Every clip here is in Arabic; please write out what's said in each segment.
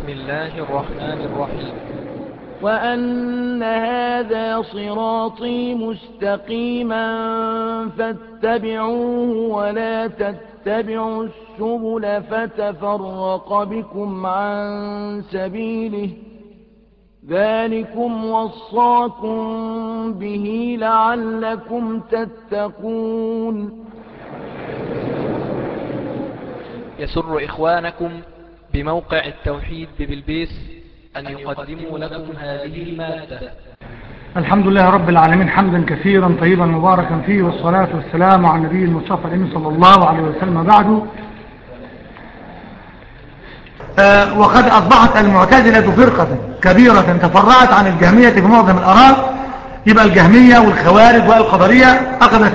بسم الله الرحمن الرحيم. وأن هذا صراطي مستقيما فاتبعوه ولا تتبعوا السبل فتفرق بكم عن سبيله ذلكم وصاكم به لعلكم تتقون. يسر إخوانكم بموقع التوحيد ببلبيس أن يقدموا لكم هذه المادة. الحمد لله رب العالمين حمدا كثيرا طيبا مباركا فيه، والصلاة والسلام على النبي المصطفى الأمين صلى الله عليه وسلم. بعد وقد أصبحت المعتزلة فرقة كبيرة تفرعت عن الجهمية في معظم الآراء. يبقى الجهمية والخوارج والقدرية أخذت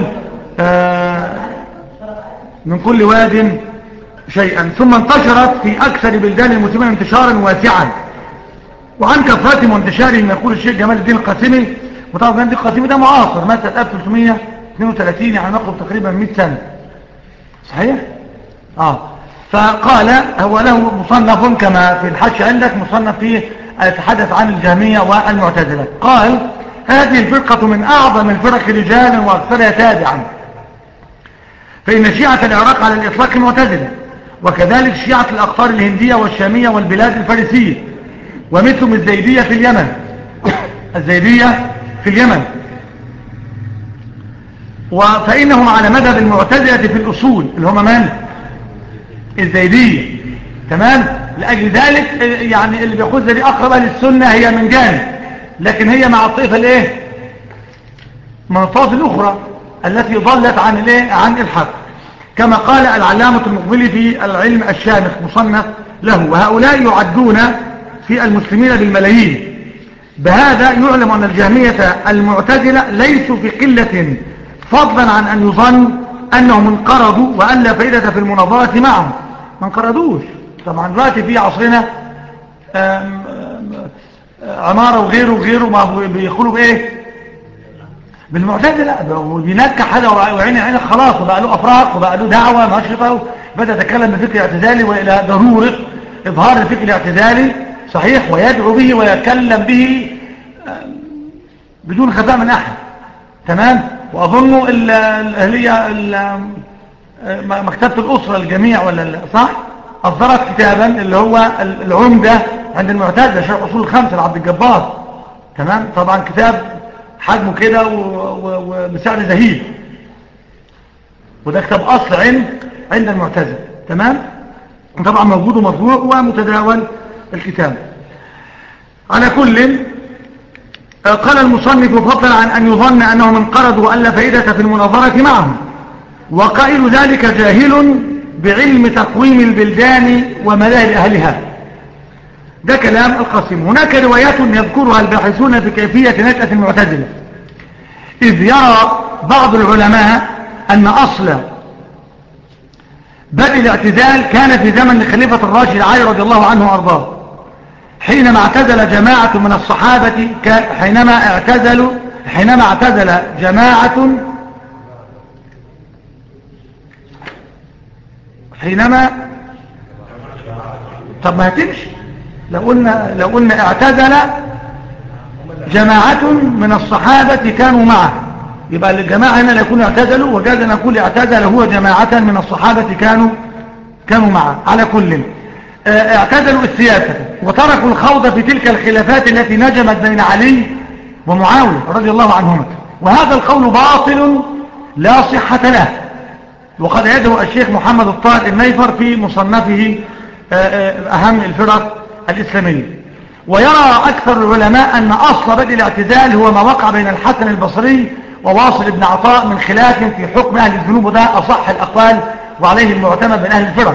من كل واد شيئا، ثم انتشرت في أكثر بلدان المسلمين انتشارا واسعا. وعن كثرتهم وانتشارهم يقول الشيخ جمال الدين القاسمي، وطبعا جمال الدين القاسمي ده معاصر، مات 1332، يعني نقرب تقريبا 100 سنة. صحيح؟ فقال هو له مصنف كما في الحج عندك، مصنف فيه يتحدث عن الجهمية والمعتزلة. قال هذه الفرقة من أعظم الفرق رجالا وأكثرها تابعا، فإن شيعة العراق على الإطلاق معتزلة، وكذلك شيعة الأقطار الهندية والشامية والبلاد الفارسية، ومثلهم الزيدية في اليمن الزيدية في اليمن فإنهم على مذهب المعتزلة في الأصول اللي هم من؟ الزيدية. تمام؟ لأجل ذلك يعني اللي بيقول دي أقرب للسنة هي من جانب، لكن هي مع الطائفة الايه؟ من الطائفة الأخرى التي ضلت عن الحق، كما قال العلامة المقبلي في العلم الشامخ مصنف له. وهؤلاء يعدون في المسلمين بالملايين. بهذا يعلم أن الجهمية المعتزلة ليسوا في قلة، فضلا عن أن يظن أنهم انقرضوا وأن لا فائدة في المناظرة معهم. ما انقرضوش. طبعا دلوقتي في عصرنا عمارة وغيره ما بيقولوا بإيه؟ بالمعتزلة، وبينكح حاجة وعينك خلاص، وبقى له أفراق وبقى له دعوة نشطة، بدأ يتكلم بفكر اعتزالي وإلى ضرورة إظهار الفكر الاعتزالي صحيح، ويدعو به ويتكلم به بدون خفاء من أحد. تمام؟ وأظن مكتبة الأسرة الجميع ولا صح أصدرت كتابا اللي هو العمدة عند المعتزلة، شرح أصول الخمسة لعبد الجبار. تمام؟ طبعا كتاب حجمه كده وبسعر زهيد، وده كتاب أصل عند المعتزلة. تمام؟ طبعا موجود ومطبوع ومتداول الكتاب. على كل قال المصنف فضلا عن أن يظن أنهم انقرضوا وأن لا فائدة في المناظرة معهم، وقائل ذلك جاهل بعلم تقويم البلدان ومذاهب أهلها. ده كلام القاسم. هناك روايات يذكرها الباحثون في كيفية نشأة المعتزلة، إذ يرى بعض العلماء أن أصل بدء الاعتزال كان في زمن الخليفة الراشد علي رضي الله عنه وأرضاه، حينما اعتزل جماعة من الصحابة حينما اعتزل جماعة طب ما هتمشي لو قلنا اعتزل جماعة من الصحابة كانوا معه، يبقى الجماعة هنا لا يكون اعتزلوا، وجاز أن نقول اعتزل هو جماعة من الصحابة كانوا معه. على كل اعتزلوا السياسة وتركوا الخوض في تلك الخلافات التي نجمت بين علي ومعاوية رضي الله عنهما، وهذا القول باطل لا صحة له، وقد يده الشيخ محمد الطاهر النيفر في مصنفه أهم الفرق الإسلامية. ويرى أكثر العلماء أن أصل بدء الاعتزال هو ما وقع بين الحسن البصري وواصل بن عطاء من خلاف في حكم أهل الذنوب، وده أصح الأقوال وعليه المعتمد من أهل الفرق.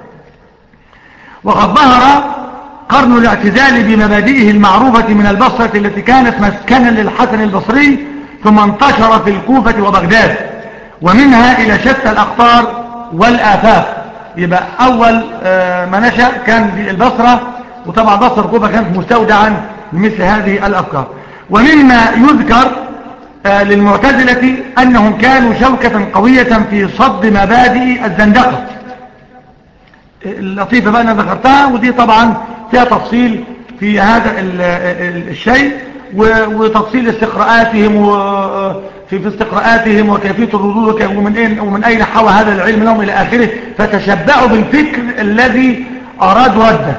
وقد ظهر قرن الاعتزال بمبادئه المعروفة من البصرة التي كانت مسكنا للحسن البصري، ثم انتشر في الكوفة وبغداد، ومنها إلى شتى الأقطار والآفاق. يبقى أول ما نشأ كان في البصرة، وطبعا بصرة الكوفة كانت مستودعا لمثل هذه الأفكار. ومما يذكر للمعتزلة أنهم كانوا شوكة قوية في صد مبادئ الزندقة اللطيفة بقى أنا ذكرتها، ودي طبعا فيها تفصيل في هذا الشيء، وتفصيل استقراءاتهم في استقراءاتهم وكيفية الردود ومن أين حوى هذا العلم لهم إلى آخره. فتشبعوا بالفكر الذي أرادوا رده،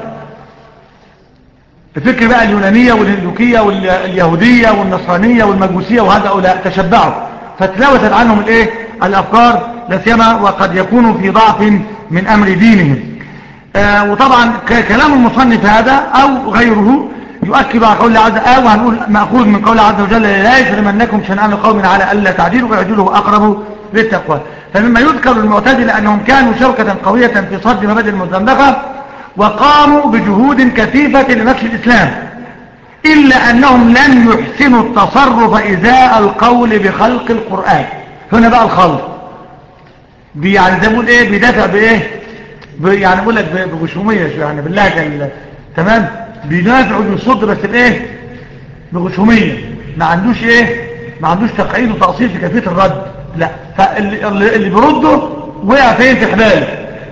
الفكر بقى اليونانية والهندوكية واليهودية والنصرانية والمجوسية، وهؤلاء تشبعوا فتلوثت عنهم الأفكار، لا سيما وقد يكونوا في ضعف من أمر دينهم. وطبعا كلام المصنف هذا أو غيره يؤكد على قول الله عز وجل، وهنقول مأخوذ من قول عز وجل: لا يجرمنكم شنآن قوم على ألا تعدلوا اعدلوا أقرب للتقوى. فمما يذكر المعتزلة أنهم كانوا شوكة قوية في صد مبادئ المزندقة، وقاموا بجهود كثيفة لنشر الإسلام، إلا أنهم لم يحسنوا التصرف إزاء القول بخلق القرآن. هنا بقى الخلق يعني زي ما بقول بيدافع يعني بقول لك بغشومية يعني بالله تمام، بيدافع وبيصد بس بغشومية، ما عندوش تقعيد وتأصيل في كيفية الرد، لا. فاللي بيرده وقع فين؟ في حباله،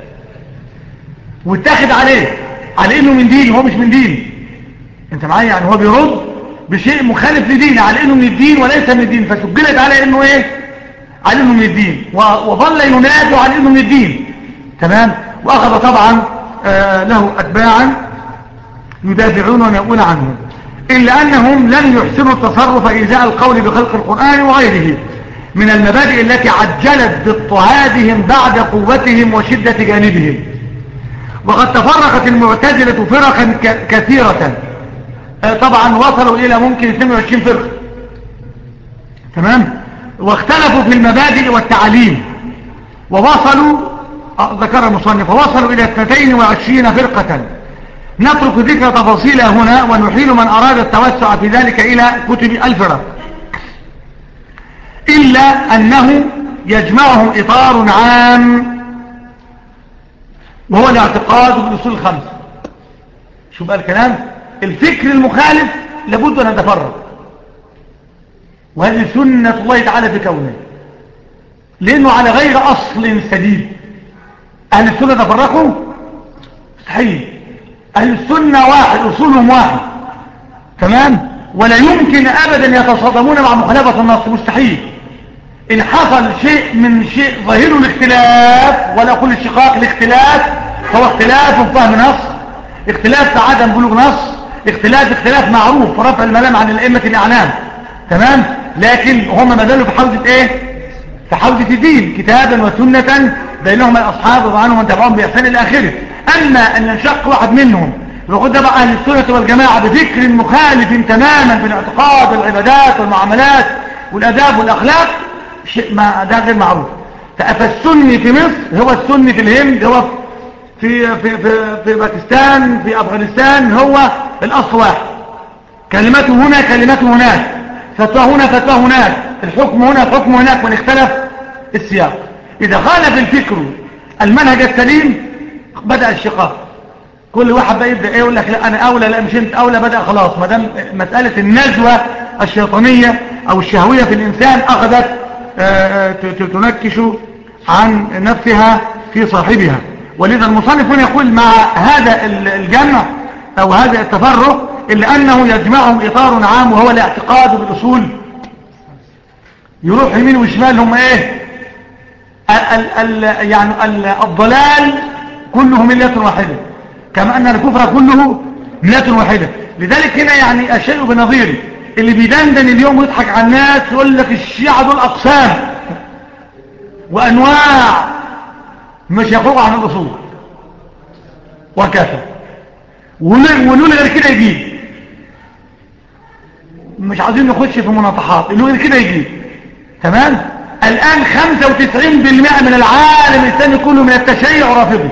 واتاخد على انه من دين، هو مش من دين. انت معايا؟ يعني هو بيرد بشيء مخالف لدين على انه من الدين وليس من الدين، فسجلت على انه على انه من الدين، وظل ينادوا على انه من الدين. تمام. واخذ طبعا له اتباعا يدافعون ويقول عنهم، الا انهم لم يحسنوا التصرف ازاء القول بخلق القرآن وغيره من المبادئ التي عجلت باضطهادهم بعد قوتهم وشدة جانبهم. وقد تفرقت المعتزلة فرقا كثيرة، طبعا وصلوا إلى ممكن 22 فرقة. تمام. واختلفوا في المبادئ والتعاليم، ووصلوا ذكر المصنف ووصلوا إلى 22 فرقة. نترك ذكر تفاصيلها هنا، ونحيل من أراد التوسع في ذلك إلى كتب الفرق، إلا أنه يجمعهم إطار عام، وهو الاعتقاد بالأصول الخمسة. شو بقى الكلام؟ الفكر المخالف لابد أن نتفرق، وهذه سنة الله تعالى في كونه، لأنه على غير أصل سديد. أهل السنة تفرقوا؟ مستحيل. أهل السنة واحد، أصولهم واحد. تمام. ولا يمكن أبدا يتصادمون مع مخالفة النص، مستحيل. إن حصل شيء من شيء ظاهره الاختلاف، ولا أقول الشقاق، الاختلاف فهو اختلاف في فهم نص، اختلاف في عدم بلوغ نص، اختلاف معروف في رفع الملام عن الأئمة الأعلام. تمام. لكن هم ما زالوا في حوزة في حوزة الدين، كتابا وسنة بينهم الأصحاب وعنهم من تبعهم بإحسان إلى آخره. أما أن ينشق واحد منهم ويقول ده بقى أهل السنة والجماعة بفكر مخالف تماما في الاعتقاد والعبادات والمعاملات والأداب والأخلاق، شيء ما ده غير معروف. فالسني في مصر هو السني في الهند، هو في باكستان، في أفغانستان، هو الأصل واحد. كلمته هنا كلمته هناك، فتوى هنا فتوى هناك، الحكم هنا حكم هناك، ونختلف السياق. إذا خالف الفكر المنهج السليم بدأ الشقاق. كل واحد بقى يبدأ يقول لك لا أنا أولى، لا مش أنت أولى، بدأ خلاص. ما دام مسألة النزوة الشيطانية أو الشهوية في الإنسان أخذت تنكش عن نفسها في صاحبها. ولذا المصنف هنا يقول مع هذا الجمع أو هذا التفرق إلا أنه يجمعهم إطار عام، وهو الاعتقاد بالأصول. يروح يمين وشمال، هم يعني الضلال كله ملة واحدة، كما أن الكفر كله ملة واحدة. لذلك هنا يعني الشيء بنظيره، اللي بيدندن اليوم ويضحك على الناس يقول لك الشيعة دول أقسام وأنواع، مش يخرج عن الأصول وكذا، ونقول غير كده يجيب. مش عايزين نخش في مناطحات، اللي غير كده يجيب. تمام. الآن 95% من العالم الإسلامي كله من التشيع رافضي،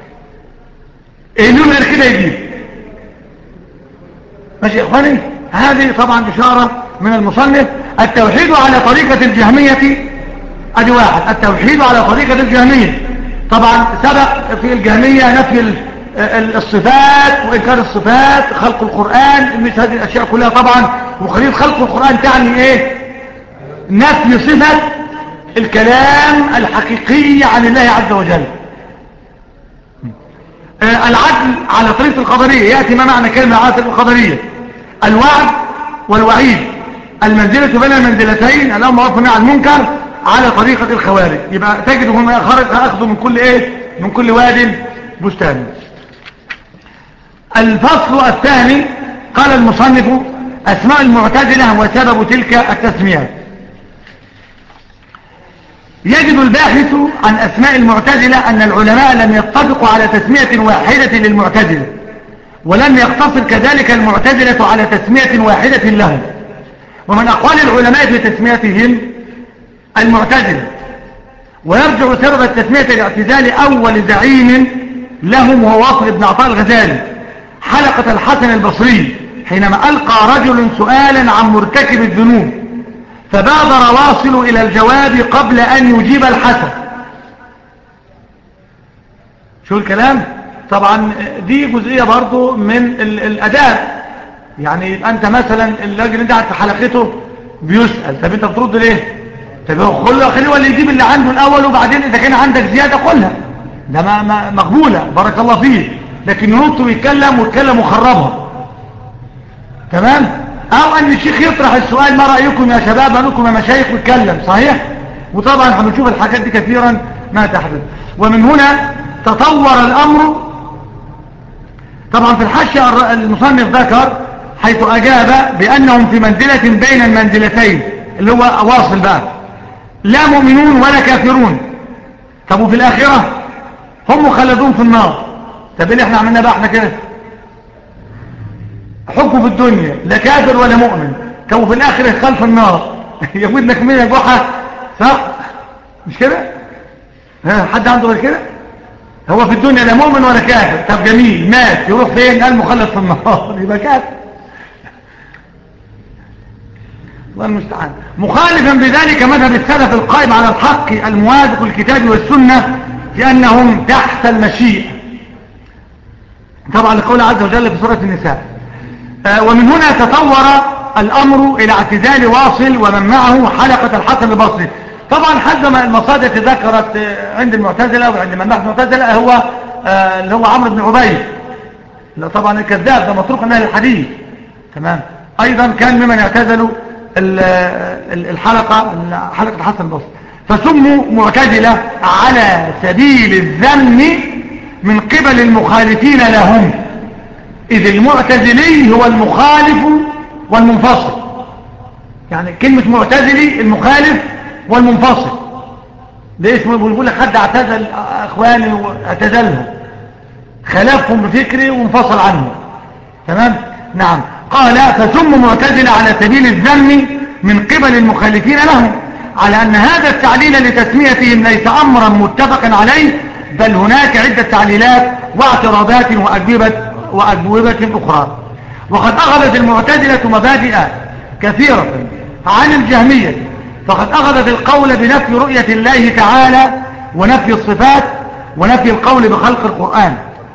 اللي غير كده يجيب. ماشي يا إخواني؟ هذه طبعا إشارة من المصنف. التوحيد على طريقة الجهمية، ادي واحد. التوحيد على طريقة الجهمية، طبعا سبق في الجهمية نفي الصفات وإنكار الصفات، خلق القرآن، مثل هذه الأشياء كلها طبعا. وقضية خلق القرآن تعني نفي صفة الكلام الحقيقي عن الله عز وجل. العدل على طريقة القدرية، يأتي ما معنى كلمة على طريقة القدرية؟ الوعد والوعيد، المنزلة بين المنزلتين، الأمر معروف والنهي عن المنكر على طريقة الخوارج. يبقى تجد هم أخذوا من كل إيه؟ من كل واد بستان. الفصل الثاني قال المصنف: أسماء المعتزلة وسبب تلك التسمية. يجد الباحث عن أسماء المعتزلة أن العلماء لم يتفقوا على تسمية واحدة للمعتزلة، ولم يقتصر كذلك المعتزلة على تسمية واحدة لهم. ومن أقوال العلماء في تسميتهم المعتزلة، ويرجع سبب التسمية لاعتزال أول زعيم لهم وهو واصل بن عطاء الغزالي حلقة الحسن البصري، حينما ألقى رجل سؤالا عن مرتكب الذنوب، فبادر واصل إلى الجواب قبل أن يجيب الحسن. شو الكلام؟ طبعا دي جزئية برضو من الأداب. يعني أنت مثلا الراجل اللي قاعد في حلقته بيسأل، طب أنت بترد ليه؟ طب خليه هو اللي يجيب اللي عنده الأول، وبعدين إذا كان عندك زيادة قولها، ده ما مقبولة، بارك الله فيه. لكن ينط ويتكلم ويتكلم وخربها، تمام؟ أو أن الشيخ يطرح السؤال: ما رأيكم يا شباب، ما رأيكم يا مشايخ، ويتكلم، صحيح؟ وطبعا هنشوف الحاجات دي كثيرا ما تحدث. ومن هنا تطور الأمر. طبعا في الحاشية المصنف ذكر حيث أجاب بأنهم في منزلة بين المنزلتين، اللي هو واصل بقى، لا مؤمنون ولا كافرون. طب وفي الآخرة هم مخلدون في النار. طب ايه اللي احنا عملنا بقى احنا كده؟ حكم في الدنيا لا كافر ولا مؤمن، طب وفي الآخرة يدخل في النار. يقول لك مين يا جحا؟ صح؟ مش كده؟ حد عنده غير كده؟ هو في الدنيا لا مؤمن ولا كافر، طب جميل، مات يروح فين؟ قال مخلد في النار. يبقى كافر. الله المستعان. مخالفا بذلك مذهب السلف القائم على الحق الموافق للكتاب والسنة في أنهم تحت المشيئة، طبعا لقول عز وجل في سورة النساء. ومن هنا تطور الأمر إلى اعتزال واصل ومن معه حلقة الحسن البصري. طبعا حسب ما المصادر ذكرت عند المعتزلة وعند من بعد المعتزلة هو اللي هو عمرو بن عبيد، لا طبعا الكذاب ده مطروق من أهل الحديث، تمام. أيضا كان ممن اعتزلوا حلقة الحسن البصري، فسموا معتزلة على سبيل الذم من قبل المخالفين لهم، إذ المعتزلي هو المخالف والمنفصل. يعني كلمة معتزلي المخالف والمنفصل، ده اسمه بيقول لك حد اعتزل اخواني واعتزلهم، خلافهم بفكره وانفصل عنه، تمام. نعم. قال: فسموا معتزلة على سبيل الذم من قبل المخالفين لهم، على أن هذا التعليل لتسميتهم ليس أمرا متفقا عليه، بل هناك عدة تعليلات واعتراضات وأجوبة أخرى. وقد أخذت المعتزلة مبادئ كثيرة عن الجهمية، فقد أخذت القول بنفي رؤية الله تعالى ونفي الصفات ونفي القول بخلق القرآن.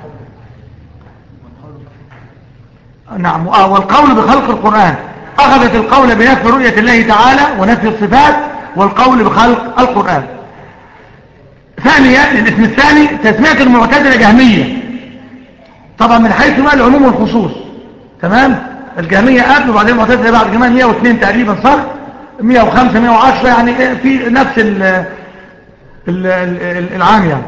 نعم. والقول بخلق القرآن، أخذت القول بنفي رؤية الله تعالى ونفي الصفات والقول بخلق القرآن. ثانيا، الاسم الثاني تسمية المعتزلة جهمية، طبعا من حيث بقى العموم والخصوص، تمام. الجهمية قبل وبعدين المعتزلة بعد، كمان 102 تقريبا، صح؟ 105 110، يعني في نفس العام يعني.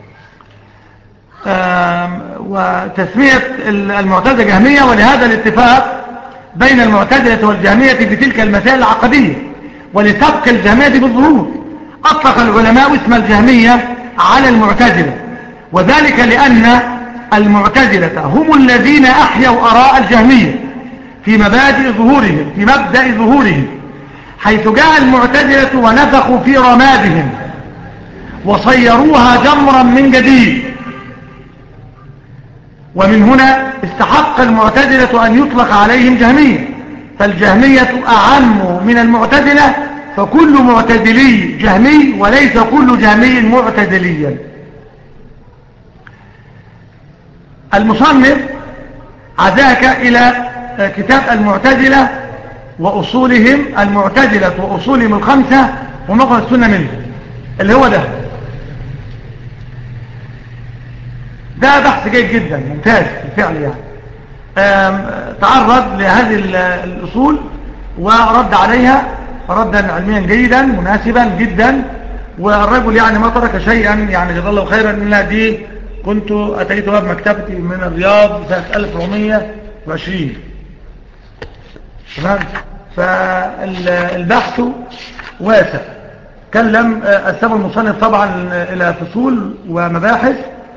وتسمية المعتزلة جهمية، ولهذا الاتفاق بين المعتزلة والجهمية في تلك المسائل العقدية، ولسبق الجهمية بالظهور أطلق العلماء اسم الجهمية على المعتزلة، وذلك لأن المعتزلة هم الذين أحيوا آراء الجهمية في مبدأ ظهورهم، حيث جاء المعتزلة ونفخوا في رمادهم وصيروها جمرا من جديد. ومن هنا استحق المعتزلة أن يطلق عليهم جهمية، فالجهمية أعم من المعتزلة، فكل معتزلي جهمي وليس كل جهمي معتزليا. المصنف عزاك إلى كتاب المعتزلة وأصولهم، المعتزلة وأصولهم الخمسة ومقر السنة منه، اللي هو ده ده بحث جيد جدا ممتاز بالفعل يعني. تعرض لهذه الأصول ورد عليها ردا علميا جيدا مناسبا جدا، والرجل يعني ما ترك شيئا يعني جزاه الله خيرا. إن دي كنت أتيتها بمكتبتي من الرياض سنة 1420. تمام. فالبحث واسع، كلم أسلم المصنف طبعا إلى فصول ومباحث.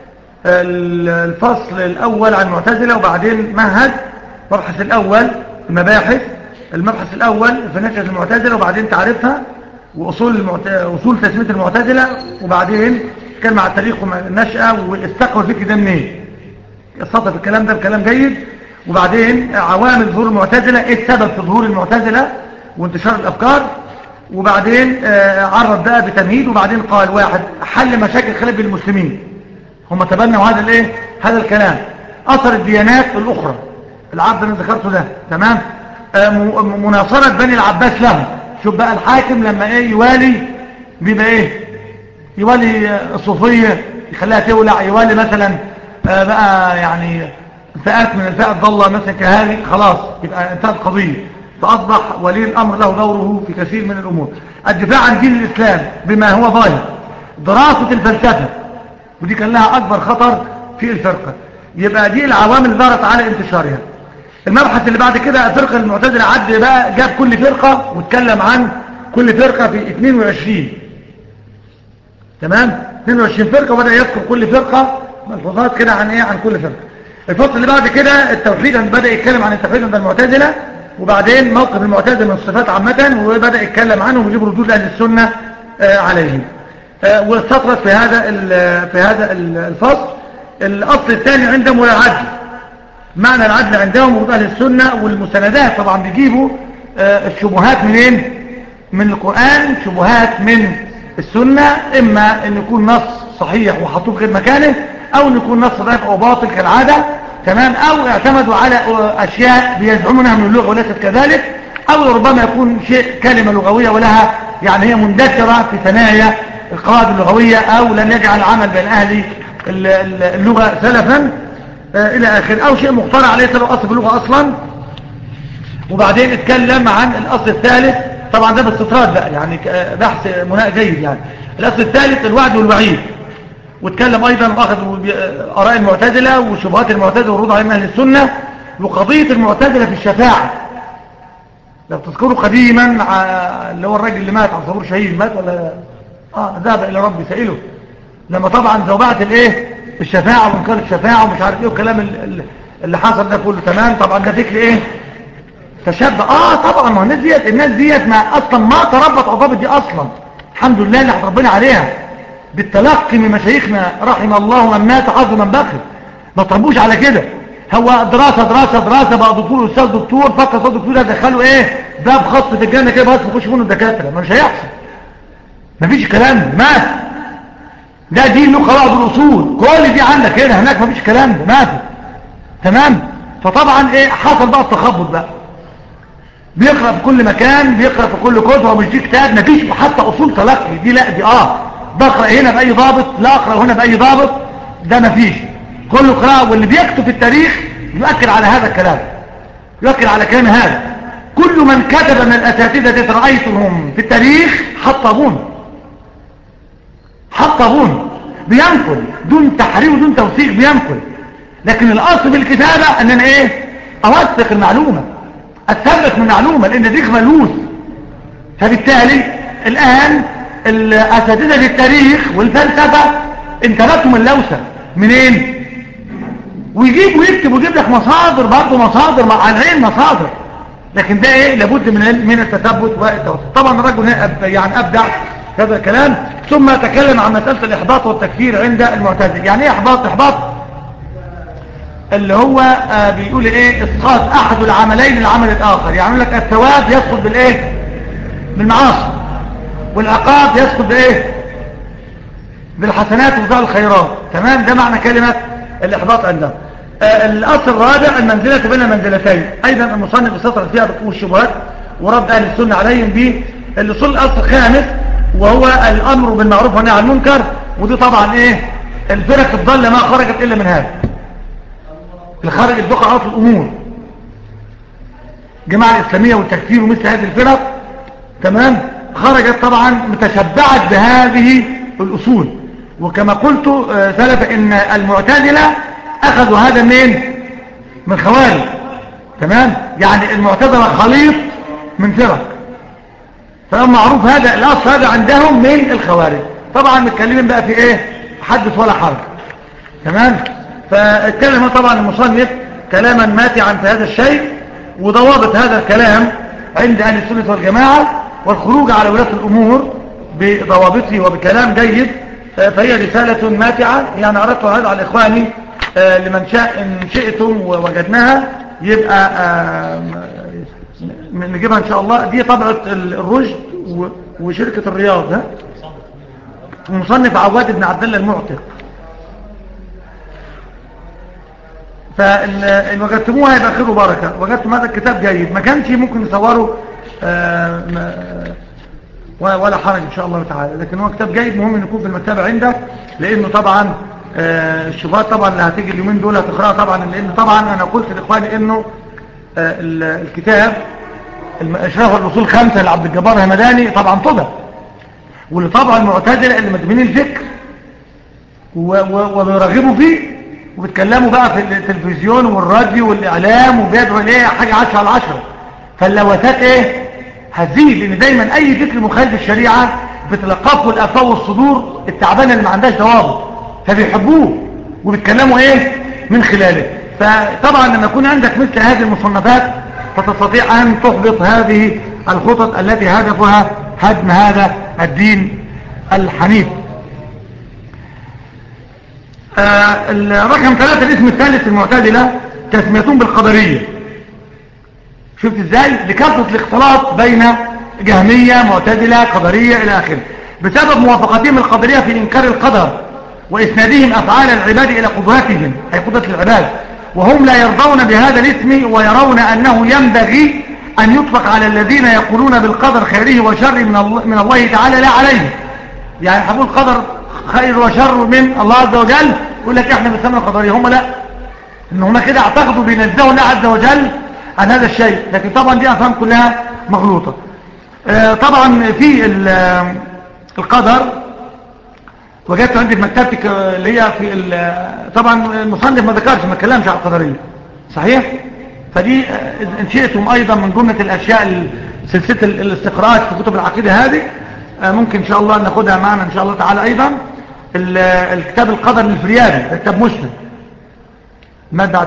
الفصل الأول عن المعتزلة، وبعدين مهد مبحث الأول المباحث، المبحث الأول في نشأة المعتزلة وبعدين تعرفها وأصول تسمية المعتزلة، وبعدين كان مع التاريخ والنشأة واستقوى الفكر ده منين، السطر في الكلام ده بكلام جيد. وبعدين عوامل ظهور المعتزلة، ايه السبب في ظهور المعتزلة وانتشار الأفكار. وبعدين عرض بقى بتمهيد، وبعدين قال واحد حل مشاكل خلاف المسلمين، هم تبنوا هذا الايه هذا الكلام. اثر الديانات الاخرى، العبد اللي ذكرته ده تمام. مناصرة بني العباس لهم، شوف بقى الحاكم لما ايه يوالي بيبقى ايه، يوالي الصوفية يخليها تولع، يوالي مثلا بقى يعني فئات من الفئة الضالة مثلا كهذه، خلاص يبقى انتهت القضية، فأصبح ولي الأمر له دوره في كثير من الأمور. الدفاع عن دين الإسلام بما هو ظاهر، دراسة الفلسفة، ودي كان لها أكبر خطر في الفرقة. يبقى دي العوامل ظهرت على انتشارها. المبحث اللي بعد كده فرقة المعتزلة، عد بقى جاب كل فرقة واتكلم عن كل فرقة في 22 تمام، 22 فرقة، وبدأ يذكر كل فرقة ملحوظات كده عن ايه، عن كل فرقة. الفصل اللي بعد كده التوحيد، بدأ يتكلم عن التوحيد عند المعتزلة، وبعدين موقف المعتزلة من الصفات عامة، وبدأ يتكلم عنه ويجيب ردود أهل السنة عليهم. واستطرد في هذا الفصل الأصل الثاني عندهم هو العدل، معنى العدل عندهم ردود أهل السنة والمستندات. طبعا بيجيبوا الشبهات منين؟ من القرآن، شبهات من السنة، إما أن يكون نص صحيح وحطوه غير مكانه، أو أن يكون نص ضعيف أو باطل كالعادة تمام، أو اعتمدوا على أشياء بيزعمونها من اللغة وليست كذلك، أو ربما يكون شيء كلمة لغوية ولها يعني هي مندثرة في ثنايا القواعد اللغوية، أو لم يجعل عمل بين أهل اللغة سلفا إلى آخر، أو شيء مخترع ليس له أصل في اللغة أصلا. وبعدين اتكلم عن الأصل الثالث، طبعا ده باستطراد بقى يعني بحث مناء جيد يعني. الأصل الثالث الوعد والوعيد، واتكلم أيضا وأخذ آراء المعتزلة وشبهات المعتزلة والرد على أهل السنة، وقضية المعتزلة في الشفاعة. لو تذكروا قديما اللي هو الراجل اللي مات عبد الصبور شهيد، مات ولا ذهب إلى ربي سائله، لما طبعا زوبعت الايه الشفاعة وانكار الشفاعة ومش عارف ايه والكلام اللي حصل ده كله تمام. طبعا ده فكر ايه تشبه طبعا، ما الناس ديت ما اصلا ما تربط عقابة دي اصلا، الحمد لله اللي ربنا عليها بالتلقي من مشايخنا رحم الله من مات حظ من بقي، ما تربوش على كده. هو دراسة بقى دكتور استاذ دكتور، فكر استاذ دكتور دخلوا ايه باب خاص في الجنة كده بس يخش منه الدكاترة، ما مش هيحصل، مفيش الكلام ده، مات ده دين له قواعد الاصول، كل دي عندك هنا، هناك مفيش كلام ده، مات تمام. فطبعا ايه حصل بقى التخبط بقى، بيقرأ في كل مكان، بيقرأ في كل كتب، ومش دي كتاب مفيش حتى اصول تلقي دي، لا دي بقرأ هنا بأي ضابط، لا اقرأ هنا بأي ضابط، ده مفيش، كله قراءة. واللي بيكتب في التاريخ يؤكد على هذا الكلام، يؤكد على كلام هذا. كل من كتب من الاساتذة رأيتهم في التاريخ حطبون بينقل دون تحرير ودون توثيق بينقل، لكن الاصل في الكتابة ان انا ايه اوثق المعلومة، اتثبت من المعلومة، لان دي ملوث. فبالتالي الان الاساتذة التاريخ والفلسفة انتبهتم اللوثة منين، ويجيب ويكتب ويجيب لك مصادر، برضه مصادر مع العلم مصادر، لكن ده ايه لابد من التثبت والتوثيق. طبعا الرجل يعني ابدع هذا الكلام، ثم تكلم عن مسألة الإحباط والتكفير عند المعتزلة. يعني ايه إحباط اللي هو بيقول ايه اسقاط احد العملين العمل الاخر، يعني يقول لك الثواب يسقط بالايه بالمعاصي، والعقاب يسقط بايه بالحسنات وفعل الخيرات تمام. ده معنى كلمة الإحباط عندهم. الأصل الرابع المنزلة بين منزلتين، أيضا المصنف استطرد فيها بقوة الشبهات ورد أهل السنة عليهم بالأصول. الأصل الخامس وهو الأمر بالمعروف والنهي عن المنكر، ودي طبعا إيه الفرق الضالة ما خرجت إلا من هذا الخارج الدقعات الأمور، الجماعة الإسلامية والتكفير ومثل هذه الفرق، تمام، خرجت طبعا متشبعت بهذه الأصول. وكما قلت سلف ان المعتزلة أخذوا هذا من الخوارج، تمام، يعني المعتزلة خليط من فرق، فمعروف هذا الأصل هذا عندهم من الخوارج. طبعا متكلمين بقى في ايه، حدث ولا حرج، تمام. فاتكلم طبعا المصنف كلاما ماتعا في هذا الشيء، وضوابط هذا الكلام عند أهل السنة والجماعة، والخروج على ولاة الأمور بضوابطه وبكلام جيد، فهي رسالة ماتعة. يعني أردت هذا على إخواني لمن شاء إن شئتم ووجدناها يبقى نجيبها إن شاء الله. دي طبعة الرشد وشركة الرياض، ها، ومصنف عواد بن عبد الله المعتق. فإن وجدتموها يبقى خير وبركة. وجدتم هذا الكتاب جيد، ما كانش ممكن يصوروا ولا حرج إن شاء الله تعالى، لكن هو كتاب جيد، مهم أن يكون في المكتبة عندك، لأنه طبعا الشبهات طبعا اللي هتيجي اليومين دول هتقرأها طبعا، لأنه طبعا أنا قلت لإخواني أنه الكتاب إشراف الأصول 5 لعبد الجبار همداني طبعا طبع، واللي طبعا المعتزلة اللي مدمنين الفكر وبيرغبوا فيه وبيتكلموا بقى في التلفزيون والراديو والإعلام وبيدعوا إليه حاجة 10 على 10، فاللوثات إيه هتزيد، لأن دايما أي فكر مخالف الشريعة بتلقفه الأفواه والصدور التعبانة اللي ما عندهاش ضوابط، فبيحبوه وبيتكلموا إيه من خلاله. فطبعا لما يكون عندك مثل هذه المصنفات فتستطيع أن تحبط هذه الخطط التي هدفها هدم هذا الدين الحنيف. رقم 3 الاسم الثالث المعتزلة تسميتهم بالقدرية. شفت ازاي؟ لكثرة الاختلاط بين جهمية معتزلة قدرية الى اخره، بسبب موافقتهم القدرية في انكار القدر واسنادهم افعال العباد الى قدرتهم اي قدرة العباد، وهم لا يرضون بهذا الاسم ويرون انه ينبغي ان يطلق على الذين يقولون بالقدر خيره وشره من الله تعالى لا عليه. يعني حقول قدر خير وشر من الله عز وجل، يقول لك احنا بنسمى القدرية، هم لا، ان هم كده اعتقدوا بينزهوا الله عز وجل عن هذا الشيء، لكن طبعا دي افهام كلها مغلوطة. طبعا في القدر وجدت عندي في مكتبتك اللي هي في طبعا المصنف ما ذكرش ما اتكلمش على القدرية صحيح، فدي ان شئتم ايضا من جملة الاشياء سلسلة الاستقراءات في كتب العقيدة هذه ممكن ان شاء الله ناخدها معنا ان شاء الله تعالى. ايضا الكتاب القدر للفريابي ده كتاب مسلم، مادة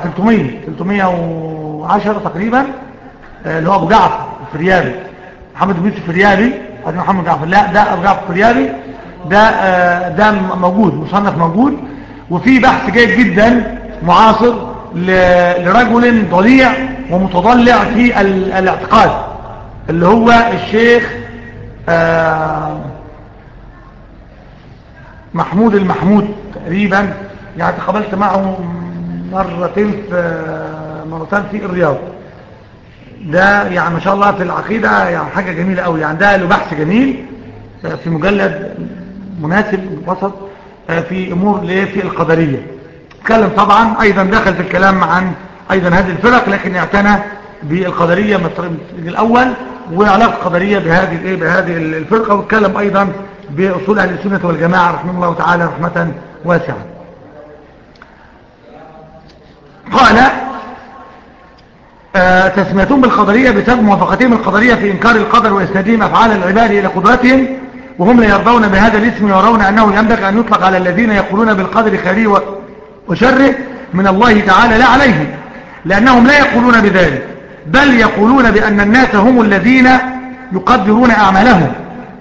310 تقريبا، اللي هو ابو جعفر الفريابي، محمد بن يوسف الفريابي، هذا محمد جعفر، لا ده ابو جعفر الفريابي، ده موجود مصنف موجود. وفي بحث جيد جدا معاصر لرجل ضليع ومتضلع في الاعتقاد اللي هو الشيخ محمود المحمود تقريبا، يعني تقابلت معه مرتين في الرياض. ده يعني ما شاء الله في العقيدة يعني حاجة جميلة قوي، يعني ده له بحث جميل في مجلد مناسب وسط في امور في القدرية. اتكلم طبعا ايضا دخل في الكلام عن ايضا هذه الفرق، لكن اعتنى بالقدرية من الاول وعلاقة القدرية بهذه الفرقة، واتكلم ايضا باصول اهل السنة والجماعة رحمه الله تعالى رحمة واسعة. قال تسميتهم بالقدرية بسبب موافقتهم القدرية في إنكار القدر وإسنادهم أفعال العباد إلى قدرتهم، وهم لا يرضون بهذا الاسم ويرون أنه ينبغي أن يطلق على الذين يقولون بالقدر خيره وشره من الله تعالى لا عليهم، لأنهم لا يقولون بذلك، بل يقولون بأن الناس هم الذين يقدرون أعمالهم.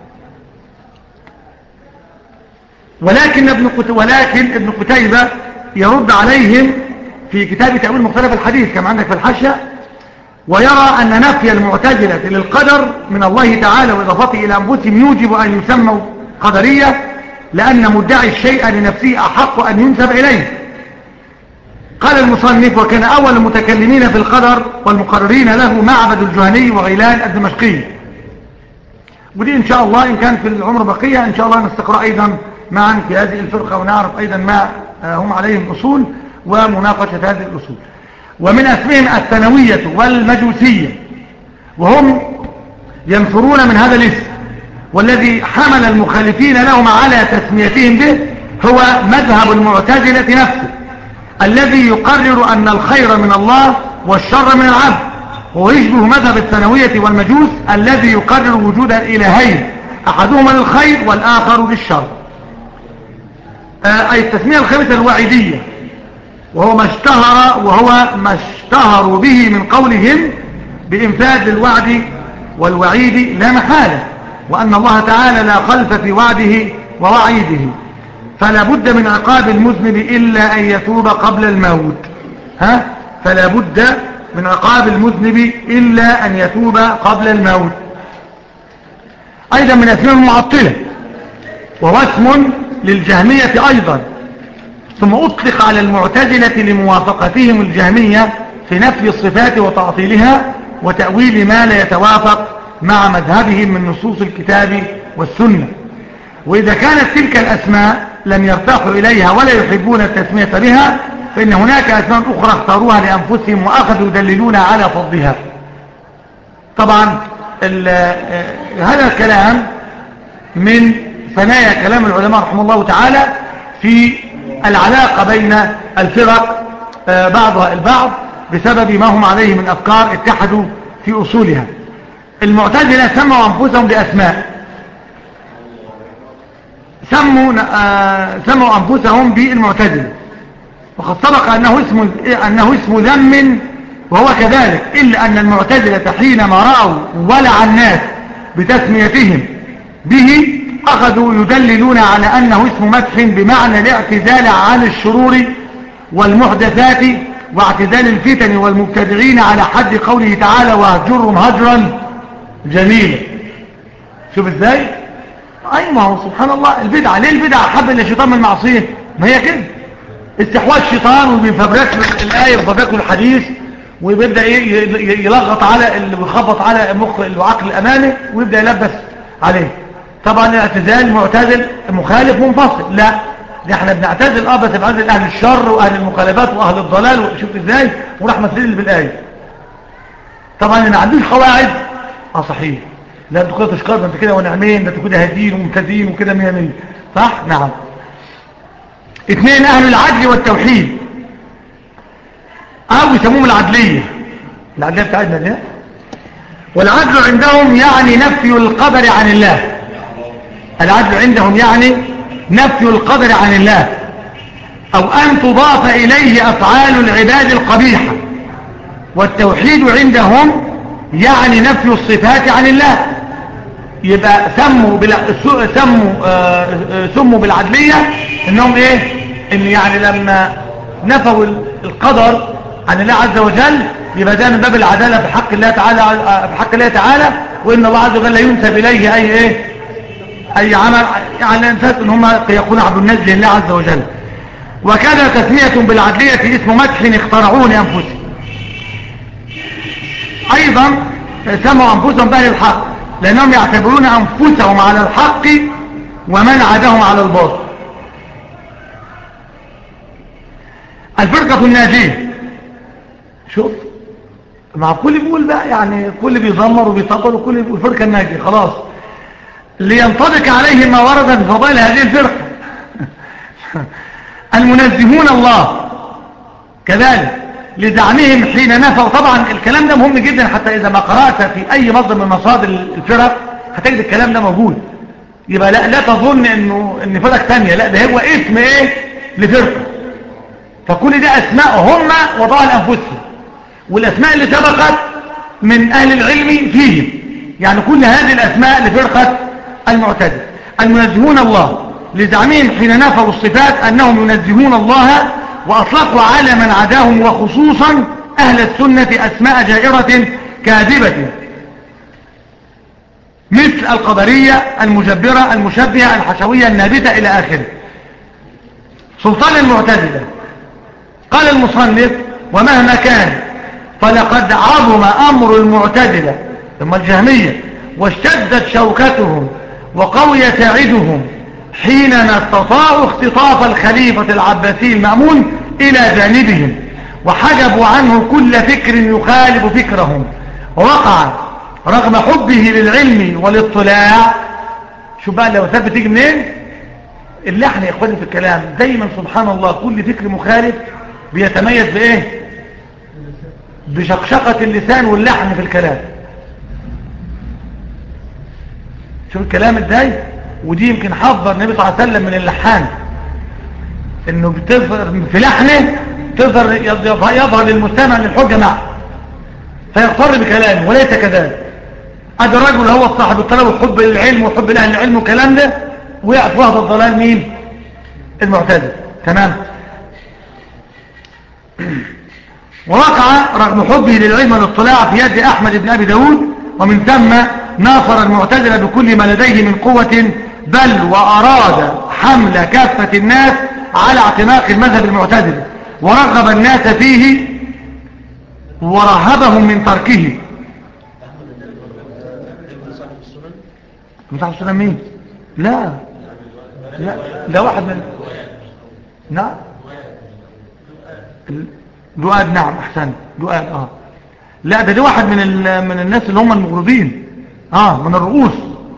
ولكن ابن قتيبة يرد عليهم في كتاب تأويل مختلف الحديث كما عندك في الحاشية، ويرى أن نفي المعتزلة للقدر من الله تعالى وإضافته إلى أنفسهم يوجب أن يسموا قدرية، لأن مدعي الشيء لنفسه أحق أن ينسب إليه. قال المصنف وكان أول المتكلمين في القدر والمقررين له معبد الجهني وغيلان الدمشقي. ودي إن شاء الله إن كان في العمر بقية إن شاء الله نستقرأ أيضا معا في هذه الفرقة، ونعرف أيضا ما هم عليه الأصول ومناقشة هذه الأصول. ومن اسمهم الثانوية والمجوسية، وهم ينفرون من هذا الاسم، والذي حمل المخالفين لهم على تسميتهم به هو مذهب المعتزلة نفسه، الذي يقرر أن الخير من الله والشر من العبد، ويشبه مذهب الثانوية والمجوس الذي يقرر وجود الإلهين، أحدهما للخير والآخر للشر. أي التسمية الخامسة الوعيدية، وهو ما اشتهروا به من قولهم بإنفاذ الوعد والوعيد لا محالة، وأن الله تعالى لا خلف في وعده ووعيده، فلا بد من عقاب المذنب إلا أن يتوب قبل الموت. فلا بد من عقاب المذنب إلا أن يتوب قبل الموت. أيضا من اسمهم المعطلة، وهو اسم للجهمية أيضا، ثم أطلق على المعتزلة لموافقتهم الجهمية في نفي الصفات وتعطيلها وتأويل ما لا يتوافق مع مذهبهم من نصوص الكتاب والسنة. وإذا كانت تلك الأسماء لم يرتاحوا إليها ولا يحبون التسمية بها، فإن هناك أسماء أخرى اختاروها لأنفسهم وأخذوا يدللون على فضلها. طبعا هذا الكلام من ثنايا كلام العلماء رحمه الله تعالى في العلاقة بين الفرق بعضها البعض بسبب ما هم عليه من أفكار اتحدوا في أصولها. المعتزلة سموا أنفسهم بأسماء، سموا أنفسهم بالمعتزلة، وقد سبق أنه اسم ذم وهو كذلك، إلا أن المعتزلة حينما رأوا ولع الناس بتسميتهم به أخذوا يدللون على أنه اسم مدح بمعنى الاعتزال عن الشرور والمحدثات واعتزال الفتن والمبتدعين، على حد قوله تعالى وهجرهم هجرا جميلا. شوف ازاي؟ أي ما هو سبحان الله البدعة، ليه البدعة حب إلى الشيطان من المعصية؟ ما هي كده استحواذ الشيطان، وبيفبرك الآية وبيفبرك الحديث، ويبدأ يلغط على اللي بيخبط على مخ العقل الأمامي ويبدأ يلبس عليه. طبعا الاعتزال معتزل مخالف منفصل، لا ده احنا بنعتزل بس بنعتزل أهل الشر وأهل المخالفات وأهل الضلال، وشوف ازاي وراح مثل بالآية. طبعا اللي ما عندوش قواعد صحيح، لا انتوا كده تشكر، انت كده ونعمين، ده انتوا كده هادين وممتازين وكده 100 صح؟ نعم. 2 أهل العدل والتوحيد، أو يسموهم العدلية بتاعتنا دي. والعدل عندهم يعني نفي القدر عن الله. العدل عندهم يعني نفي القدر عن الله، أو أن تضاف إليه أفعال العباد القبيحة. والتوحيد عندهم يعني نفي الصفات عن الله. يبقى سموا بالعدلية انهم ايه؟ ان يعني لما نفوا القدر عن الله عز وجل يبقى ده من باب العدالة في حق الله تعالى، وان الله عز وجل لا ينسب اليه اي عمل يعني انساس ان هم يكونوا عبد الناس لله عز وجل. وكذا تسمية بالعدلية اسم مدح اخترعوه لانفسهم. ايضا سموا انفسهم بأهل الحق، لانهم يعتبرون انفسهم على الحق ومن عادهم على الباطل. الفرقة الناجية، شوف مع كل بيقول بقى يعني كل بيزمر وبيطبل وكل الفرقة الناجية خلاص لينطبق عليهم ما ورد في فضائل هذه الفرقة. المنزهون الله كذلك لزعمهم حين نفوا. طبعا الكلام ده مهم جدا، حتى إذا ما قرأت في أي مصدر من مصادر الفرق هتجد الكلام ده موجود. يبقى لا تظن إن فرق تانية، لا ده هو اسم إيه لفرقة. فكل ده أسماء هم وضعها لأنفسهم، والأسماء اللي سبقت من أهل العلم فيهم، يعني كل هذه الأسماء لفرقة المعتزلة. المنزهون الله لزعمهم حين نفوا الصفات أنهم ينزهون الله، وأطلقوا على من عداهم وخصوصا أهل السنة أسماء جائرة كاذبة مثل القدرية المجبرة المشبهة الحشوية النابتة إلى آخره. سلطان المعتزلة قال المصنف ومهما كان فلقد عظم أمر المعتزلة ثم الجهمية، واشتدت شوكتهم وقوي ساعدهم حينما استطاعوا اختطاف الخليفة العباسي المأمون إلى جانبهم وحجبوا عنه كل فكر يخالف فكرهم، ووقع رغم حبه للعلم والاطلاع. شو بقى لو ثبت تيجي منين؟ اللحن يا اخواني في الكلام دايما سبحان الله كل فكر مخالف بيتميز بايه؟ بشقشقة اللسان واللحن في الكلام. شوف الكلام ازاي. ودي يمكن حذر النبي صلى الله عليه وسلم من اللحان، انه بتظهر في لحنه تظهر يظهر للمستمع ان الحجه معه فيغتر بكلامه، وليس كذلك. هذا الرجل هو صاحب الطلب وحب العلم وحب اهل العلم والكلام ده، ويقع في وهد الضلال مين؟ المعتزله. تمام. ووقع رغم حبه للعلم والاطلاع في يد احمد بن ابي داود، ومن ثم ناصر المعتزله بكل ما لديه من قوه، بل واراد حمل كافه الناس على اعتناق المذهب المعتزلي، ورغب الناس فيه ورهبهم من تركه. صاحب السنن مين؟ لا لا ده واحد من نعم دؤاد. نعم احسن دؤاد. لا ده واحد من الناس اللي هم المغربين من الرؤوس.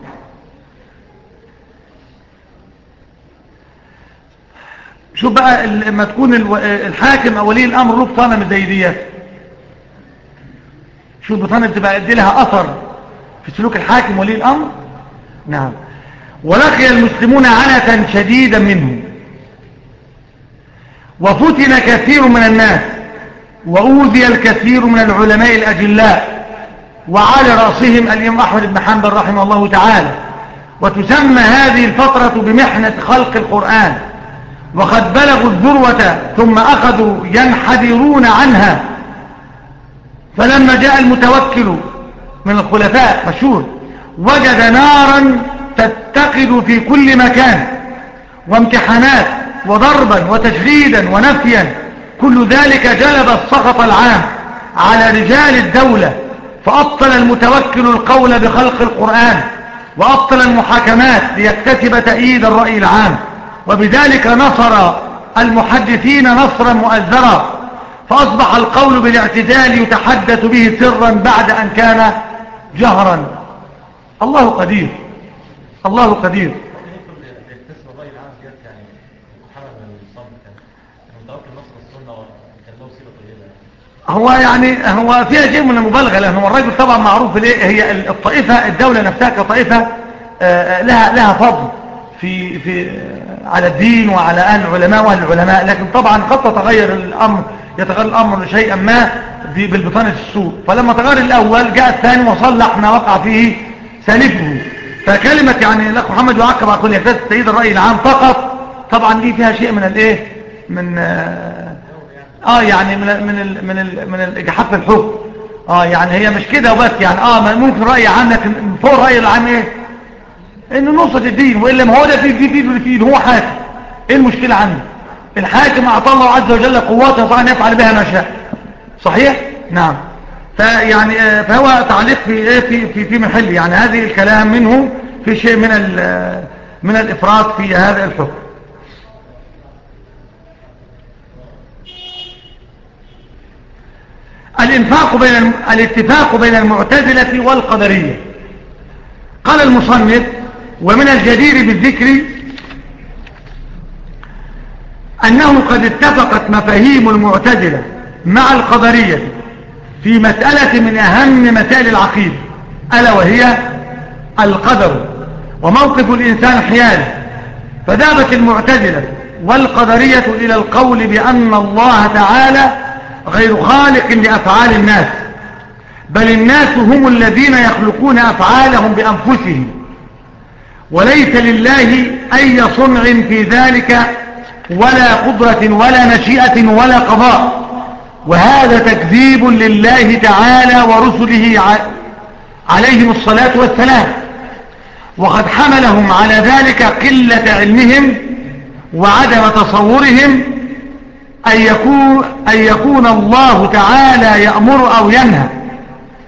شوف بقى لما تكون الحاكم او ولي الامر له بطانه من زي شوف البطانه بتبقى قد لها اثر في سلوك الحاكم ولي الامر. نعم. ولقي المسلمون عنة شديدا منهم، وفتن كثير من الناس، وأوذي الكثير من العلماء الأجلاء، وعلى رأسهم الإمام أحمد بن حنبل رحمه الله تعالى. وتسمى هذه الفترة بمحنة خلق القرآن، وقد بلغوا الذروة ثم أخذوا ينحدرون عنها. فلما جاء المتوكل من الخلفاء مشهور وجد نارا تتقد في كل مكان، وامتحانات وضربا وتشديدا ونفيا، كل ذلك جلب السخط العام على رجال الدولة، فأبطل المتوكل القول بخلق القرآن، وأبطل المحاكمات ليكتسب تأييد الرأي العام، وبذلك نصر المحدثين نصرا مؤزرا، فأصبح القول بالاعتدال يتحدث به سرا بعد أن كان جهرا. الله قدير، الله قدير. هو يعني هو فيها شيء من المبالغه، لان هو الراجل طبعا معروف ليه، هي الطائفه الدوله نفسها كطائفه لها فضل في على الدين وعلى اهل العلماء واهل العلماء، لكن طبعا قد يتغير الامر شيئا ما بالبطانه السوء. فلما تغير الاول جاء الثاني وصلح ما وقع فيه سالفه. فكلمه يعني الاخ محمد يعقب على كل يكتسب تأييد الراي العام فقط، طبعا دي فيها شيء من الايه من يعني من الاجحاف في الحكم. يعني هي مش كده وبس، يعني ممكن رأي عام، لكن فوق الرأي العام ايه؟ انه نصرة الدين، والا ما هو ده في هو حاكم. ايه المشكلة عنه؟ الحاكم اعطى الله عز وجل قوات يستطيع ان يفعل بها ما شاء. صحيح؟ نعم. فيعني فهو تعليق في ايه في محل، يعني هذه الكلام منه في شيء من الافراط في هذا الحكم. الاتفاق بين المعتزلة والقدرية. قال المصنف: ومن الجدير بالذكر أنه قد اتفقت مفاهيم المعتزلة مع القدرية في مسألة من أهم مسائل العقيدة، ألا وهي القدر وموقف الإنسان حياله. فذهبت المعتزلة والقدرية إلى القول بأن الله تعالى غير خالق لأفعال الناس، بل الناس هم الذين يخلقون أفعالهم بأنفسهم، وليس لله أي صنع في ذلك، ولا قدرة ولا مشيئة ولا قضاء. وهذا تكذيب لله تعالى ورسله عليهم الصلاة والسلام، وقد حملهم على ذلك قلة علمهم وعدم تصورهم أن يكون الله تعالى يأمر أو ينهى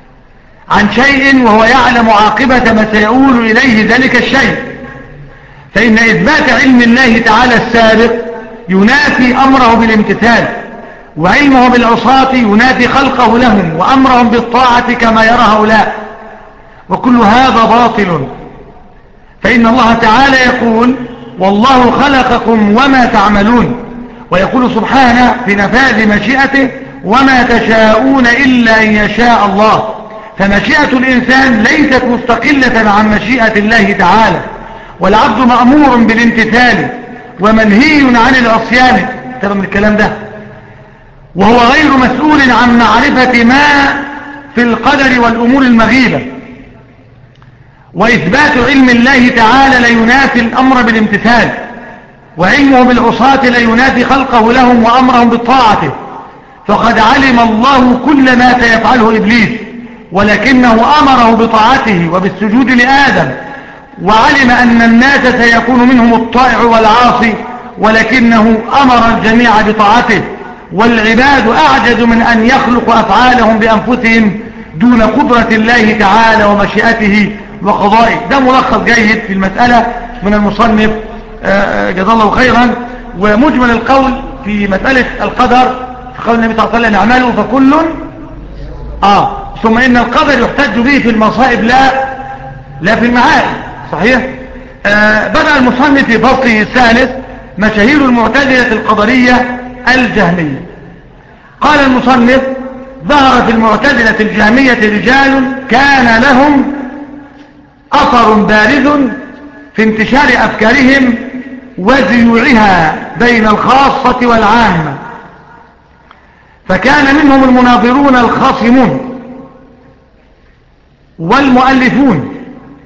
عن شيء وهو يعلم عاقبة ما سيؤول إليه ذلك الشيء، فإن إثبات علم الله تعالى السابق ينافي أمره بالامتثال، وعلمه بالعصاة ينافي خلقه لهم وأمرهم بالطاعة كما يرى هؤلاء، وكل هذا باطل. فإن الله تعالى يقول والله خلقكم وما تعملون، ويقول سبحانه في نفاذ مشيئته وما تشاءون إلا أن يشاء الله. فمشيئة الإنسان ليست مستقلة عن مشيئة الله تعالى، والعبد مأمور بالامتثال ومنهي عن العصيان. ترى من الكلام ده، وهو غير مسؤول عن معرفة ما في القدر والأمور المغيبة. وإثبات علم الله تعالى لا ينافي الأمر بالامتثال، وعلمه بالعصاة لا ينافي خلقه لهم وأمرهم بالطاعة. فقد علم الله كل ما سيفعله إبليس، ولكنه أمره بطاعته وبالسجود لآدم، وعلم أن الناس سيكون منهم الطائع والعاصي، ولكنه أمر الجميع بطاعته. والعباد أعجز من أن يخلق أفعالهم بأنفسهم دون قدرة الله تعالى ومشيئته وقضائه. ده ملخص جيد في المسألة من المصنف جزاه الله خيرا. ومجمل القول في مسألة القدر في قول النبي صلى الله عليه وسلم اعملوا فكل ثم إن القدر يحتج به في المصائب لا في المعارف. صحيح. بدأ المصنف في فصله الثالث مشاهير المعتزلة القدرية الجهمية. قال المصنف ظهر في المعتزلة الجهمية رجال كان لهم أثر بارز في انتشار أفكارهم وزيوعها بين الخاصة والعامة، فكان منهم المناظرون الخاصمون والمؤلفون،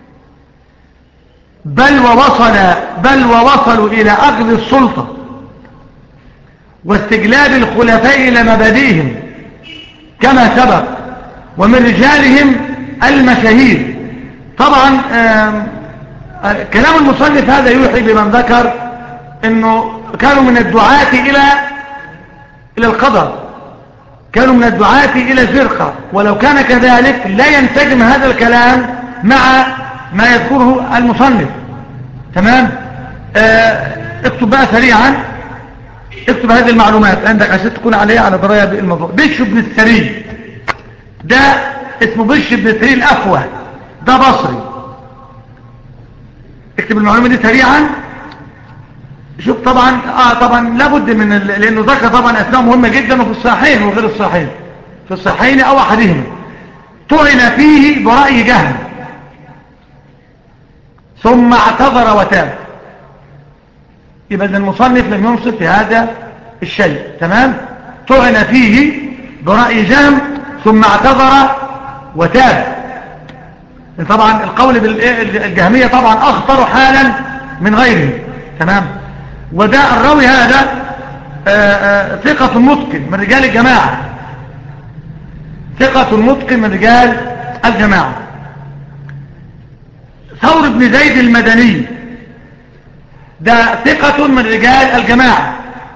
بل ووصلوا إلى أخذ السلطة واستجلاب الخلفاء إلى مبادئهم كما سبق. ومن رجالهم المشاهير. طبعا كلام المصنف هذا يوحي بمن ذكر انه كانوا من الدعاة الى القدر، كانوا من الدعاة الى الفرقة. ولو كان كذلك لا ينسجم هذا الكلام مع ما يذكره المصنف. تمام. اكتب بقى سريعا، اكتب هذه المعلومات عندك عشان تكون عليها على دراية بالموضوع. بش بن السري ده اسمه بش بن السري الأفوه، ده بصري. اكتب المعلومة دي سريعا. شوف طبعا طبعا لابد من لانه ذكر طبعا اسماء مهمة جدا وفي الصحيحين وغير الصحيحين، في الصحيحين او احدهما. طعن فيه برأي جهم ثم اعتذر وتاب. يبقى المصنف لم ينصف في هذا الشيء. تمام. طعن فيه برأي جهم ثم اعتذر وتاب. طبعا القول بالجهمية طبعا اخطر حالا من غيره. تمام. وده الراوي هذا ثقة متقن من رجال الجماعة، ثقة متقن من رجال الجماعة. ثور بن زيد المدني ده ثقة من رجال الجماعة.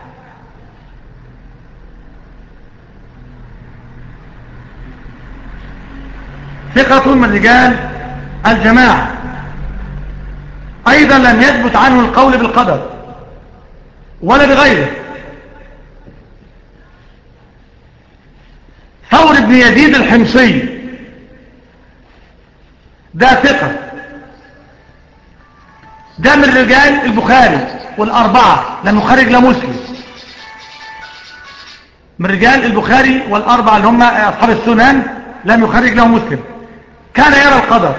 ثقة من رجال الجماعة. أيضا لم يثبت عنه القول بالقدر ولا بغيره. ثور بن يزيد الحمصي ده ثقة، ده من رجال البخاري والأربعة لم يخرج له مسلم، من رجال البخاري والأربعة اللي هم أصحاب السنن لم يخرج له مسلم. كان يرى القدر.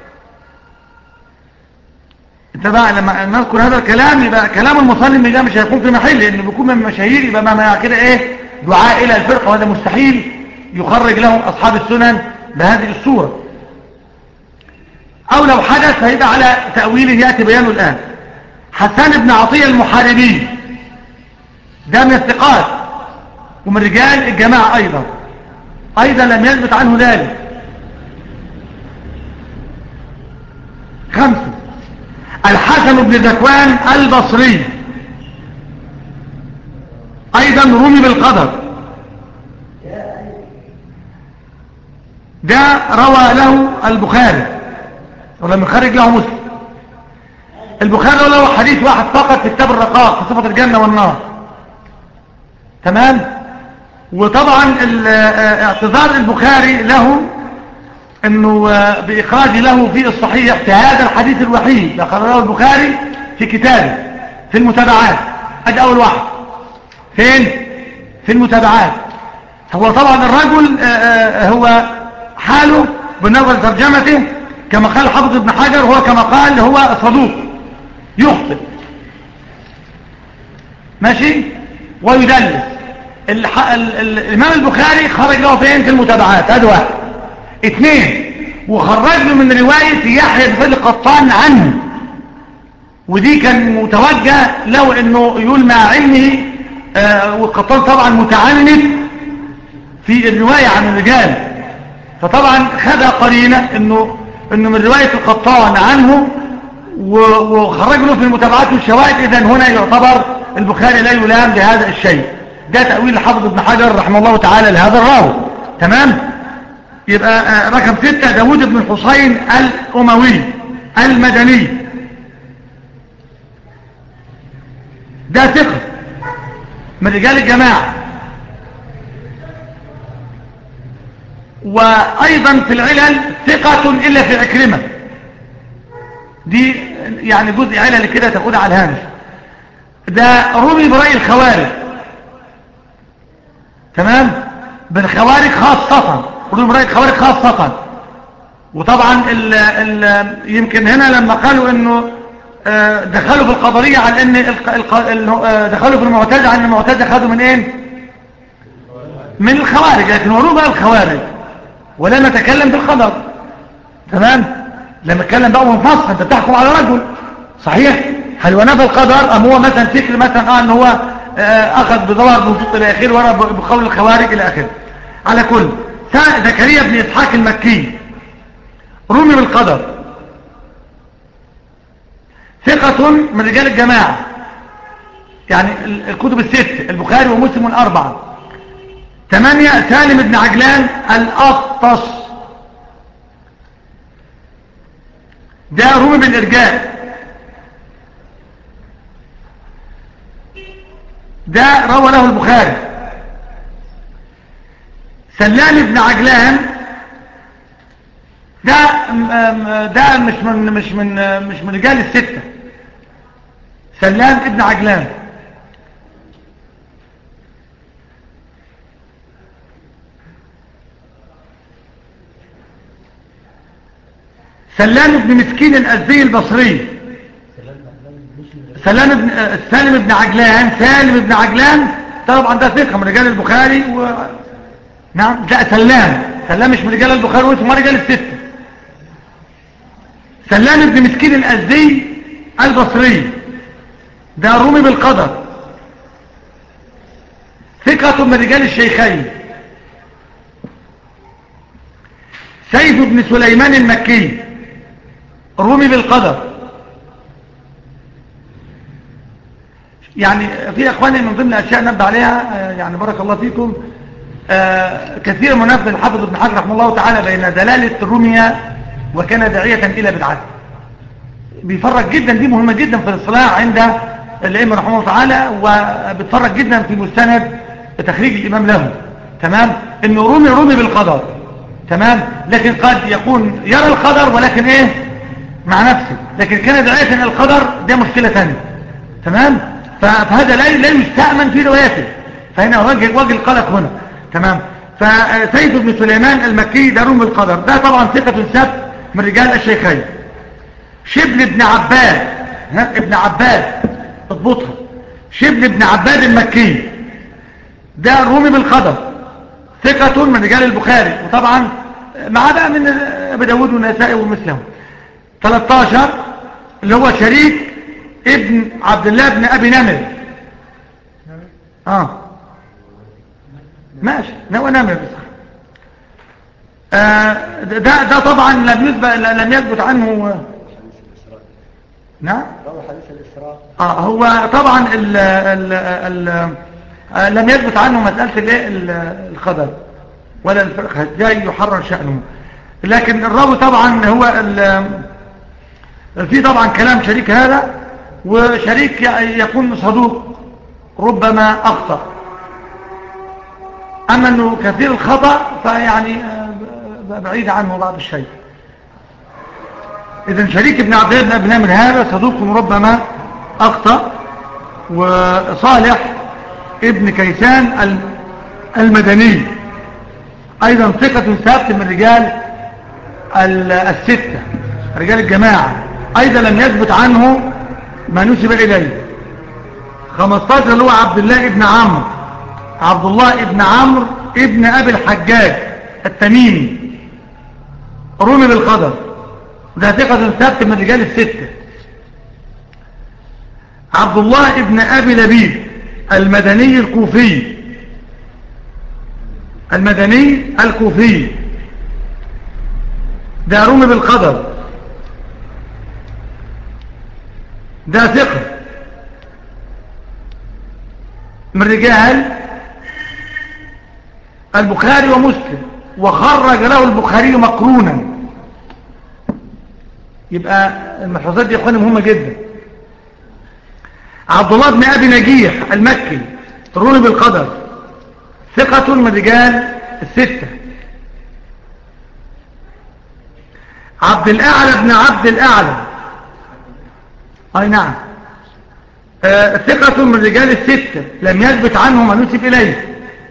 انت بقى لما نذكر هذا الكلام يبقى كلام المصنف ده مش هيكون في محل، لانه بيكون من المشاهير يبقى ما كده ايه دعاء الى الفرقه، وهذا مستحيل يخرج لهم اصحاب السنن بهذه الصوره، او لو حدث هيبقى على تاويله ياتي بيانه الان. حسان بن عطيه المحاربي ده من الثقات ومن رجال الجماعه ايضا لم يثبت عنه ذلك. 5. الحسن بن ذكوان البصري ايضا رمي بالقدر، ده روى له البخاري ولم يخرج له مسلم. البخاري له حديث واحد فقط في كتاب الرقاق في صفة الجنة والنار. تمام. وطبعا اعتذار البخاري له انه باخراج له في الصحيح في هذا الحديث الوحيد اخرجه البخاري في كتابه في المتابعات. ادي اول واحد فين؟ في المتابعات. هو طبعا الرجل هو حاله بالنظر لترجمته كما قال حافظ ابن حجر، هو كما قال هو صدوق يخطئ ماشي ويدلس. الامام البخاري خرج له فين؟ في المتابعات. هذا واحد. اثنين، وخرج له من رواية يحيى بن سعيد القطان عنه، ودي كان متوجه له انه يقول مع علمه والقطان طبعا متعنت في الرواية عن الرجال، فطبعا خذ قرينة انه من رواية القطان عنه وخرج له في المتابعات والشواهد. اذا هنا يعتبر البخاري لا يلام بهذا الشيء. ده تأويل الحافظ ابن حجر رحمه الله تعالى لهذا الراوي. تمام. يبقى رقم 6 داود بن الحسين الأموي المدني، ده ثقة من رجال الجماعة. وأيضا في العلل ثقة إلا في عكرمة، دي يعني جزء علل كده تاخدها على الهامش. ده رمي برأي الخوارج. تمام. بالخوارج خاصة، رمي برأي الخوارج خاصة. وطبعا يمكن هنا لما قالوا انه دخلوا في القدرية على ان دخلوا في المعتزلة عن المعتزلة خدوا من ايه؟ من الخوارج، لكن ورمي بقى الخوارج ولا نتكلم بالقدر. تمام. لما نتكلم بقى منفصل، انت بتحكم على رجل صحيح، هل هو نفى القدر ام هو مثلا فكر مثلا ان هو اخذ بظواهر بنصوص الى اخره ورا بقول الخوارج الى اخره. على كل زكريا بن اسحاق المكي رمي بالقدر، ثقة من رجال الجماعة، يعني الكتب الست البخاري ومسلم الأربعة. 8 سالم بن عجلان الأطس، ده رمي بالإرجاء، ده روى له البخاري. سلام بن عجلان ده مش من رجال الستة. سلام ابن عجلان سلام بن مسكين الأزدي البصري. سالم بن عجلان طبعا ده ثقة من رجال البخاري نعم. لا سلام مش من رجال البخاري واسمه رجال الستة. سلام بن مسكين الأزدي البصري ده رمي بالقدر، ثقة من رجال الشيخين. سيف بن سليمان المكي رمي بالقدر. يعني في اخواني من ضمن الاشياء نبدا عليها يعني بارك الله فيكم، كثير منبه الحافظ ابن حجر رحمه الله تعالى بين دلاله الرميه وكان داعيه الى بدعته. بيفرق جدا، دي مهمه جدا في الاصطلاح عند الائمه رحمه الله تعالى، وبتفرق جدا في مستند تخريج الامام له. تمام. انه رمي بالقدر. تمام. لكن قد يكون يرى القدر ولكن ايه مع نفسه، لكن كان داعيه الى القدر ده مشكله ثانيه. تمام. فهذا لا يستأمن في روايته، فهنا وجه القلق هنا. تمام. فسيد بن سليمان المكي ده رمي القدر، ده طبعا ثقة ثبت من رجال الشيخين. شبل بن عباد ابن عباد اضبطها، شبل بن عباد المكي ده رمي بالقدر، ثقة من رجال البخاري، وطبعا مع بقى من ابي داود والنسائي ومثلهم. 13 اللي هو شريك ابن عبد الله بن ابي نمر. ماشي هو نمر بس. ده طبعا لم يثبت عنه. نعم حديث الإسراء. هو طبعا لم يثبت عنه مسألة الخبر ولا الفرق جاي يحرر شأنه، لكن الراوي طبعا هو في طبعا كلام شريك هذا، وشريك يكون صدوق ربما أخطأ، أما أنه كثير الخطأ فيعني بعيد عنه بعض الشيء. إذن شريك ابن عبد الله بن أبي نمر هذا صدوق ربما أخطأ. وصالح ابن كيسان المدني أيضا ثقة ثابت من رجال الستة، رجال الجماعة، أيضا لم يثبت عنه ما نسب إليه. 15 اللي هو عبد الله ابن عمرو، عبد الله ابن عمرو ابن أبي الحجاج التميمي، رمي بالقدر، ده ثقة ثابت من رجال الستة. عبد الله ابن أبي لبيب المدني الكوفي، المدني الكوفي، ده رمي بالقدر، ده ثقة من رجال البخاري ومسلم، وخرج له البخاري مقرونا. يبقى المحفوظات دي اخواني مهمة جدا. عبد الله بن أبي نجيح المكي رمي بالقدر، ثقة من رجال الستة. عبد الأعلى بن عبد الأعلى، أي نعم، ثقة من رجال الستة، لم يثبت عنه ما نسب إليه.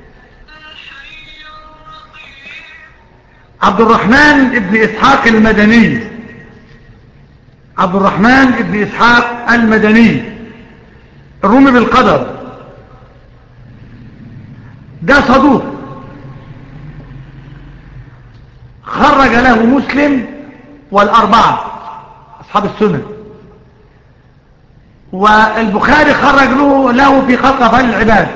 عبد الرحمن ابن إسحاق المدني، عبد الرحمن ابن إسحاق المدني الرمي بالقدر، ده صدوق، خرج له مسلم والأربعة أصحاب السنن، والبخاري خرج له في خلق أفعال العباد.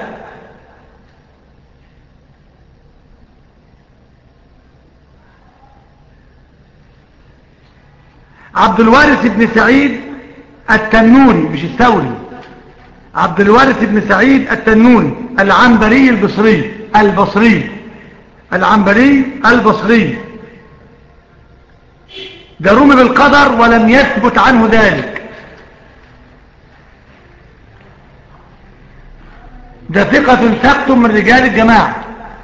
عبد الوارث بن سعيد التنوري، مش الثوري، عبد الوارث بن سعيد التنوري العنبري البصري العنبري البصري، ده رمي بالقدر ولم يثبت عنه ذلك، ده ثقة ثبت من رجال الجماعة.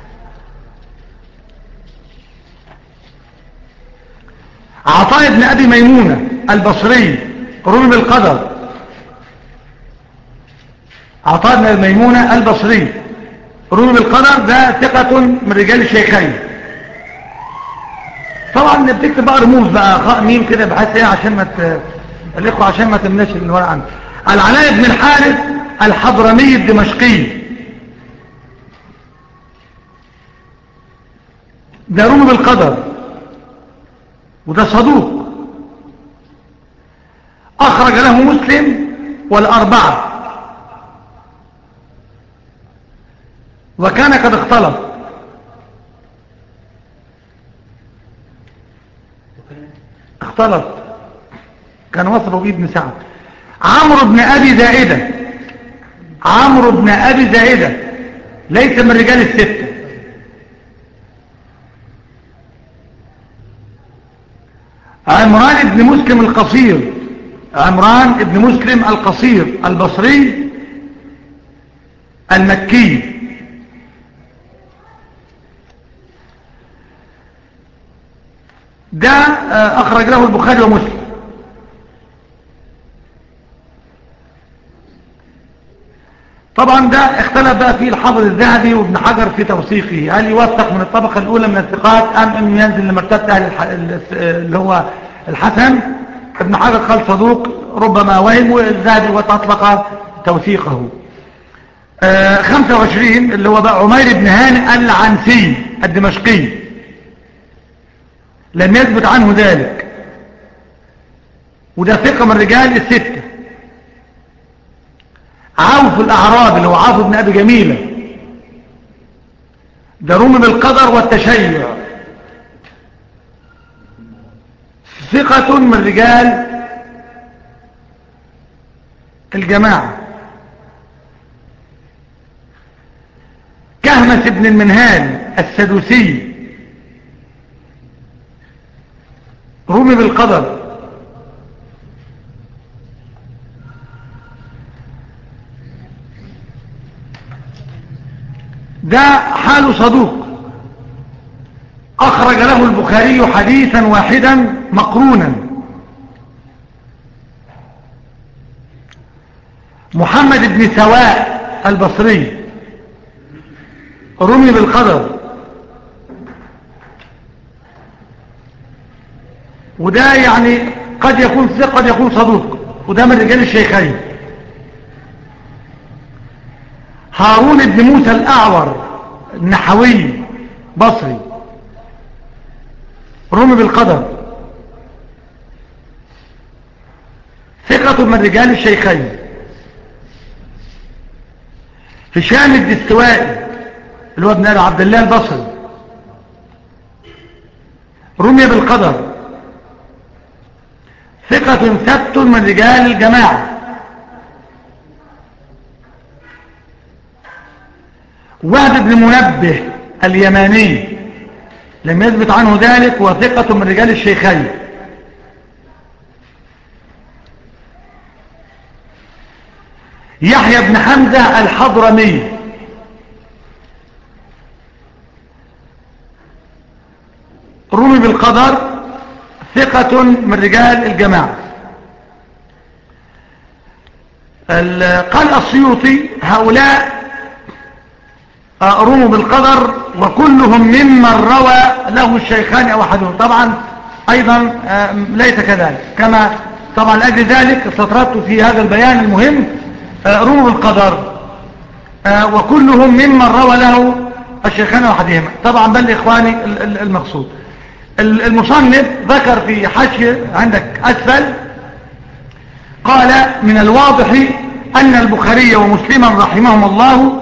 عطاء بن أبي ميمونة البصري رمي بالقدر، عطاء بن أبي ميمونة البصري رمي بالقدر، ده ثقة من رجال الشيخين. طبعا بتكتب بقى رموز بقى خاء ميم كده بحيث ايه عشان ما الاخوه عشان ما تمناش من ورا عنه. العلاء بن الحارث الحضرمي الدمشقي، ده رمي بالقدر وده صدوق، اخرج له مسلم والاربعه، وكان قد اختلط، كان وصفه بن سعد. عمرو بن أبي زائدة، عمرو بن أبي زائدة ليس من رجال الستة. عمران بن مسلم القصير، عمران بن مسلم القصير البصري المكي، ده أخرج له البخاري ومسلم. طبعا ده اختلف بقى فيه الحافظ الذهبي وابن حجر في توثيقه، هل يوثق من الطبقة الأولى من الثقات أم أنه ينزل لمرتبة أهل اللي هو الحسن. ابن حجر قال صدوق ربما وهم، والذهبي وتطلق توثيقه. 25 اللي هو بقى عمير بن هانئ العنسي الدمشقي، لم يثبت عنه ذلك، وده ثقة من رجال الستة. عوف الأعراب اللي هو عوف بن أبي جميلة، ده رمي بالقدر والتشيع، ثقة من رجال الجماعة. كهمس بن المنهال السدوسي رمي بالقدر، ده حاله صدوق، أخرج له البخاري حديثا واحدا مقرونا. محمد بن سواء البصري رمي بالقدر، وده يعني قد يكون ثقة قد يكون صدوق، وده من رجال الشيخين. هارون بن موسى الأعور النحوي بصري رمي بالقدر، ثقة من رجال الشيخين. هشام الدستوائي اللي هو ابن عبد الله البصري رمي بالقدر، ثقة ثبت من رجال الجماعة. وهب بن منبه اليماني لم يثبت عنه ذلك، وثقة من رجال الشيخين. يحيى بن حمزة الحضرمي رمي بالقدر، ثقة من رجال الجماعة. قال السيوطي هؤلاء رموا بالقدر وكلهم ممن روى له الشيخان أو أحدهم. طبعا أيضا ليس كذلك، كما طبعا لأجل ذلك استطردت في هذا البيان المهم رموا بالقدر وكلهم ممن روى له الشيخان أو أحدهما. طبعا بل إخواني المقصود المصنف ذكر في حاشية عندك أسفل، قال من الواضح أن البخاري ومسلما رحمهم الله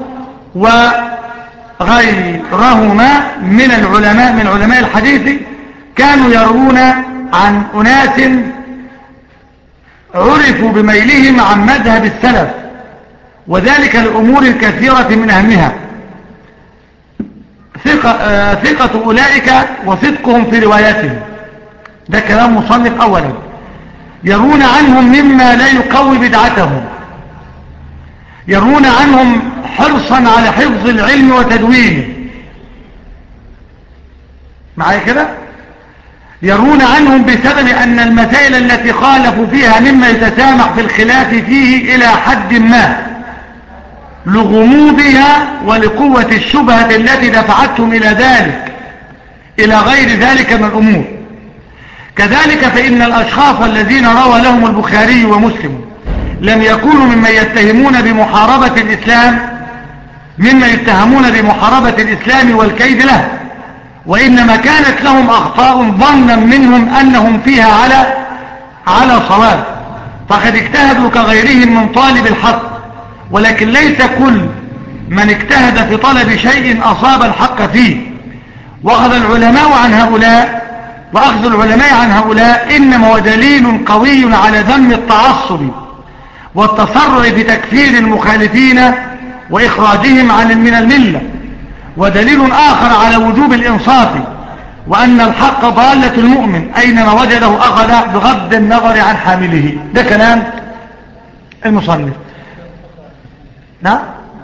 وغيرهما من علماء الحديث كانوا يروون عن أناس عرفوا بميلهم عن مذهب السلف، وذلك لأمور كثيرة من أهمها ثقة أولئك وصدقهم في رواياتهم. ده كلام مصنف. أولا يرون عنهم مما لا يقوي بدعتهم، يرون عنهم حرصا على حفظ العلم وتدوينه، معايا كده؟ يرون عنهم بسبب أن المسائل التي خالفوا فيها مما يتسامح في الخلاف فيه إلى حد ما لغموضها ولقوة الشبهة التي دفعتهم إلى ذلك إلى غير ذلك من الأمور. كذلك فإن الأشخاص الذين روى لهم البخاري ومسلم لم يكونوا ممن يتهمون بمحاربة الإسلام والكيد له، وإنما كانت لهم أخطاء ظنا منهم أنهم فيها على صواب، فقد اجتهدوا كغيرهم من طالب الحق، ولكن ليس كل من اجتهد في طلب شيء أصاب الحق فيه. وأخذ العلماء عن هؤلاء إنما هو دليل قوي على ذم التعصب والتسرع في تكفير المخالفين وإخراجهم من الملة، ودليل آخر على وجوب الإنصاف وأن الحق ضالة المؤمن أينما وجده أخذ بغض النظر عن حامله. ده كلام المصنف. نعم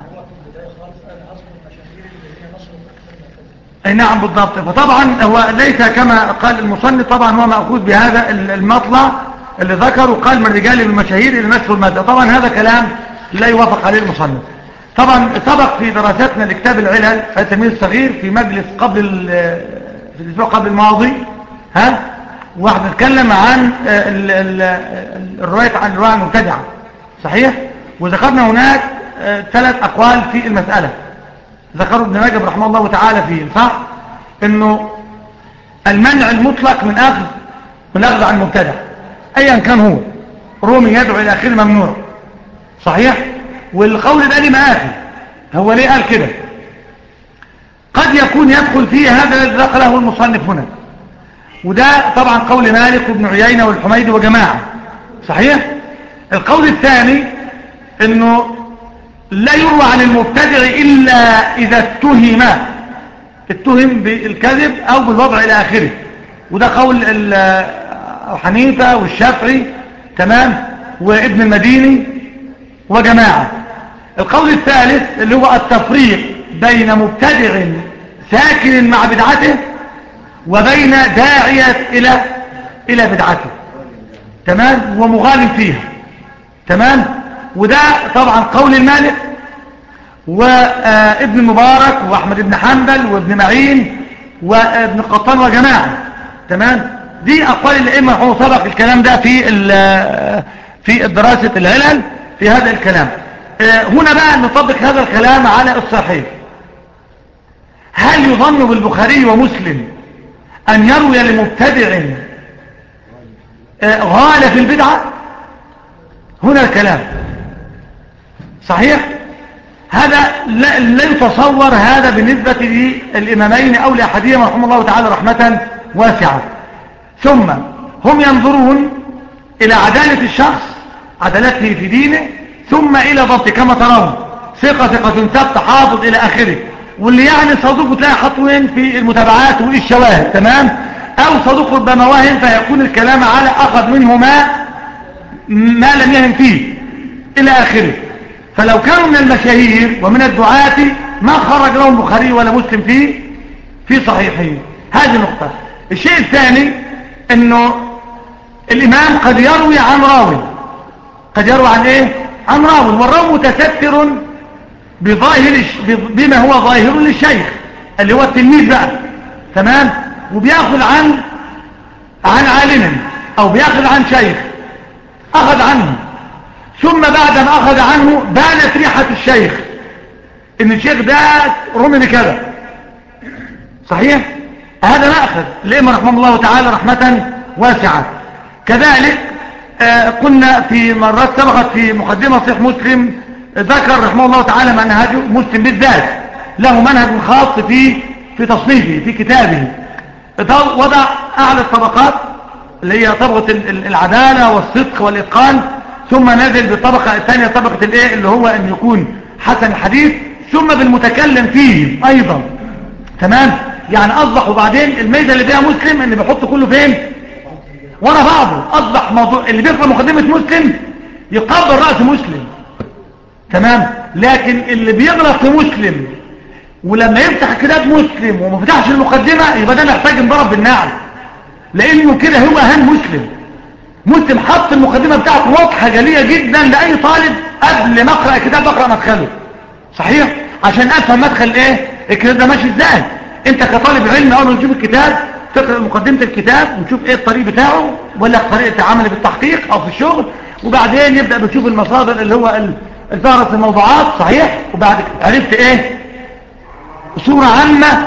اي نعم بالضبط. فطبعا هو ليس كما قال المصنف، طبعا هو مأخوذ بهذا المطلع اللي ذكره، قال من رجال المشاهير اللي نشروا المادة. طبعا هذا كلام لا يوافق عليه المصنف. طبعا سبق في دراستنا لكتاب العلل التلميذ الصغير في مجلس في الاسبوع قبل الماضي، واحد نتكلم عن الرواية عن الرواية المبتدعة، صحيح؟ وذكرنا هناك 3 أقوال في المسألة ذكروا ابن رجب رحمه الله تعالى فيه، صح؟ انه المنع المطلق من اخذ عن المبتدع ايا كان هو، رومي يدعو الى اخره ممنوع، صحيح؟ والقول ده ليه مآخذ. هو ليه قال كده؟ قد يكون يدخل فيه هذا الذي ذكره المصنف هنا، وده طبعا قول مالك وابن عيينة والحميدي وجماعة، صحيح؟ القول الثاني انه لا يروى عن المبتدع إلا إذا اتهم بالكذب أو بالوضع إلى آخره، وده قول حنيفة والشافعي، تمام، وابن المديني وجماعة. القول الثالث اللي هو التفريق بين مبتدع ساكن مع بدعته وبين داعية إلى بدعته، تمام، ومغالب فيها، تمام. وده طبعا قول المالك وابن المبارك وأحمد بن حنبل وابن معين وابن قطان وجماعة، تمام. دي أقوال الأئمة رحمه الله، سبق الكلام ده في دراسة العلل في هذا الكلام. هنا بقى نطبق هذا الكلام على الصحيح. هل يظن بالبخاري ومسلم أن يروي لمبتدع غال في البدعة؟ هنا الكلام صحيح. هذا لا يتصور هذا بالنسبة للإمامين أو لأحدهما رحمه الله تعالى رحمة واسعة. ثم هم ينظرون إلى عدالة الشخص، عدالته في دينه، ثم إلى ضبط كما ترون، ثقة ثبت حافظ إلى آخره. واللي يعني صدوق تلاقي حطوين في المتابعات والشواهد، تمام، أو صدوق ربما وهم فيكون الكلام على أخذ منه ما لم يهم فيه إلى آخره. فلو كانوا من المشاهير ومن الدعاة ما خرج لهم بخاري ولا مسلم في صحيحين. هذه نقطة. الشيء الثاني انه الامام قد يروي عن راوي، قد يروي عن ايه؟ عن راوي، والراوي متستر بما هو ظاهر للشيخ اللي هو التلميذ بقى، تمام، وبياخذ عن عالم او بياخذ عن شيخ اخذ عنه، ثم بعد ما اخذ عنه بانت ريحة الشيخ ان الشيخ ده رمي بكذا، صحيح. هذا مأخذ الإمام رحمه الله تعالى رحمة واسعة. كذلك قلنا في مرات سبقت في مقدمة صحيح مسلم ذكر رحمه الله تعالى منهج مسلم بالذات، له منهج خاص في تصنيفه في كتابه، وضع أعلى الطبقات اللي هي طبقة العدالة والصدق والإتقان، ثم نزل بالطبقة الثانية طبقة الايه اللي هو أن يكون حسن الحديث، ثم بالمتكلم فيه أيضا، تمام. يعني أصبح وبعدين الميزة اللي فيها مسلم اللي بيحط كله فين؟ ورا بعضه. أصبح موضوع اللي بيقرأ مقدمة مسلم يقبل رأس مسلم، تمام. لكن اللي بيغلط في مسلم ولما يفتح كتاب مسلم وما فتحش المقدمة يبقى ده محتاج انضرب بالنعل، لأنه كده هو أهم مسلم حط المقدمة بتاعته واضحة جلية جدا لأي طالب قبل ما أقرأ الكتاب أقرأ مدخله، صحيح، عشان أفهم مدخل إيه الكتاب ده ماشي إزاي. أنت كطالب علم أول ما تشوف الكتاب تقرأ مقدمة الكتاب وتشوف إيه الطريق بتاعه ولا طريقة عمل بالتحقيق أو في الشغل، وبعدين يبدأ بتشوف المصادر اللي هو الفهرس الموضوعات، صحيح، وبعد عرفت إيه صورة عامة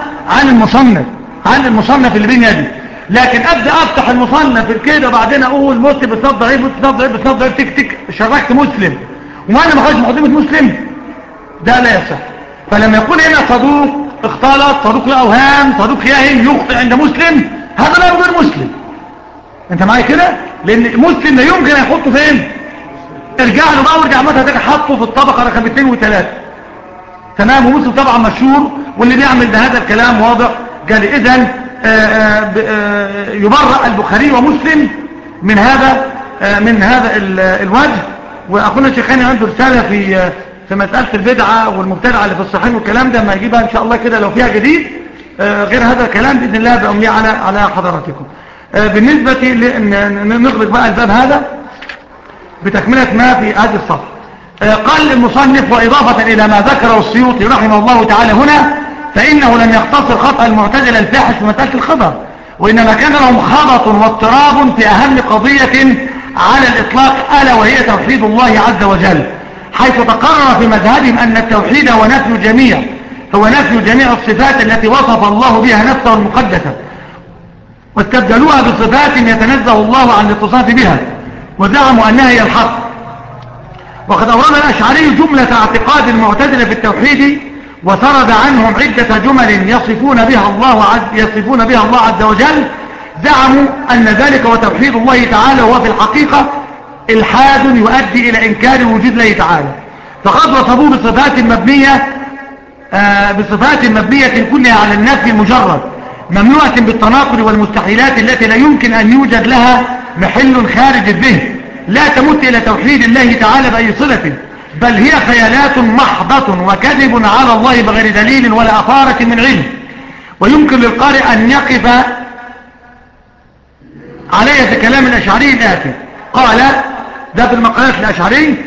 عن المصنف اللي بين يدي. لكن ابدا افتح المصنف كده وبعدين اقول مسلم بسند ضعيف بسند ضعيف تك شركت مسلم وانا ما خدش مقدمه مسلم، ده لا يصح. فلما يقول هنا صدوق اختلط، صدوق له اوهام، صدوق يهم، يخطئ عند مسلم، هذا لا يغير مسلم. انت معايا كده؟ لان مسلم لا يمكن يحطه فين؟ ارجع له بقى وارجع متى تيجي حطه في الطبقه رقم 2 و3، تمام. ومسلم طبعا مشهور واللي بيعمل بهذا الكلام واضح. قال اذا يبرأ البخاري ومسلم من هذا الوجه. واخونا الشيخاني عنده رسالة في مسألة البدعة والمبتدعة اللي في الصحيح والكلام ده، ما يجيبها ان شاء الله كده لو فيها جديد غير هذا الكلام بإذن الله بأمليه على حضراتكم. بالنسبة نغلق بقى الباب هذا بتكملة ما في هذه الصفحة. قال المصنف وإضافة إلى ما ذكره السيوطي رحمه الله تعالى هنا، فإنه لم يقتصر خطأ المعتزلة الفاحش في مسألة الخبر، وإنما كان لهم خبط واضطراب في أهم قضية على الإطلاق، ألا وهي توحيد الله عز وجل، حيث تقرر في مذهبهم أن التوحيد هو نفي جميع الصفات التي وصف الله بها نفسه المقدسة، واستبدلوها بصفات يتنزه الله عن الاتصاف بها، وزعموا أنها هي الحق. وقد أورد الأشعري جملة اعتقاد المعتزلة في التوحيد، وسرد عنهم عدة جمل يصفون بها الله عز وجل. زعموا أن ذلك هو توحيد الله تعالى، وهو في الحقيقة الحاد يؤدي إلى إنكار وجود الله تعالى، فقد وصفوه بصفات مبنية كلها على النفي المجرد، ممنوعة بالتناقض والمستحيلات التي لا يمكن أن يوجد لها محل خارج الذهن، لا تمت إلى توحيد الله تعالى بأي صلة، بل هي خيالات محضة وكذب على الله بغير دليل ولا أثارة من علم. ويمكن للقارئ أن يقف عليه في كلام الأشعري الآتي. قال ده في المقالات الأشعري: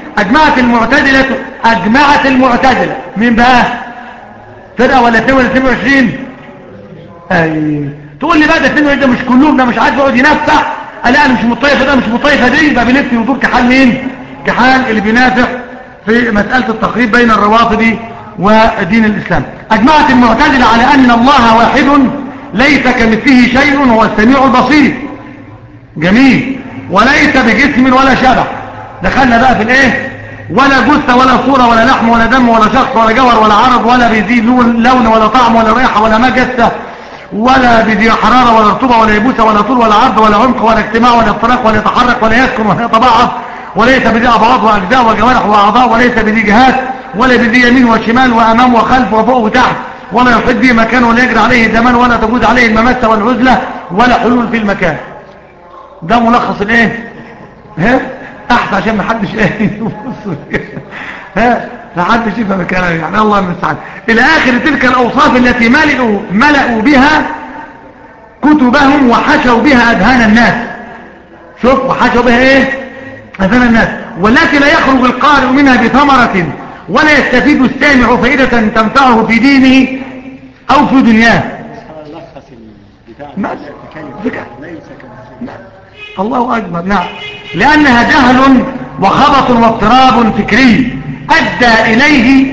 أجمعت المعتزلة من بقى فرقة ولا 2 ولا 22؟ أي تقول لي بقى ده 22 ده مش كلهم، ده مش عارف يقعد ينفع. لا انا مش مطيفه، ده مش مطيفه دي، يبقى بنفسي ويدور كحال مين؟ كحال اللي بينافع في مسألة التقريب بين الروافض ودين الإسلام. أجمعت المعتزلة على أن الله واحد ليس كمثله شيء وهو السميع البصير. جميل. وليس بجسم ولا شبح. دخلنا بقى في الايه؟ ولا جثة ولا صورة ولا لحم ولا دم ولا شخص ولا جوهر ولا عرض ولا بيزيد لون ولا طعم ولا ريحة ولا مجسة ولا بذي حرارة ولا رطوبة ولا يبوسة ولا طول ولا عرض ولا عمق ولا اجتماع ولا افتراق ولا يتحرك ولا يسكن ولا يتباعد، وليس بذي أبعاد وأجزاء وجوارح وأعضاء، وليس بذي جهات ولا بذي يمين وشمال وأمام وخلف وفوق وتحت، ولا يحيط به مكان ولا يجري عليه الزمان ولا تجوز عليه الممسة والعزلة ولا حلول في المكان. ده ملخص الايه؟ ها احسن عشان ما حدش ايه ها ما حدش يفهم الكلام يعني. الله المستعان. الى اخر تلك الاوصاف التي ملأوا بها كتبهم وحشوا بها اذهان الناس. شوف، وحشوا بها ايه؟ اذهان الناس، والتي لا يخرج القارئ منها بثمرة ولا يستفيد السامع فائدة تنفعه في دينه او في دنياه. الله أكبر. نعم. لأنها جهل وخبط واضطراب فكري أدى إليه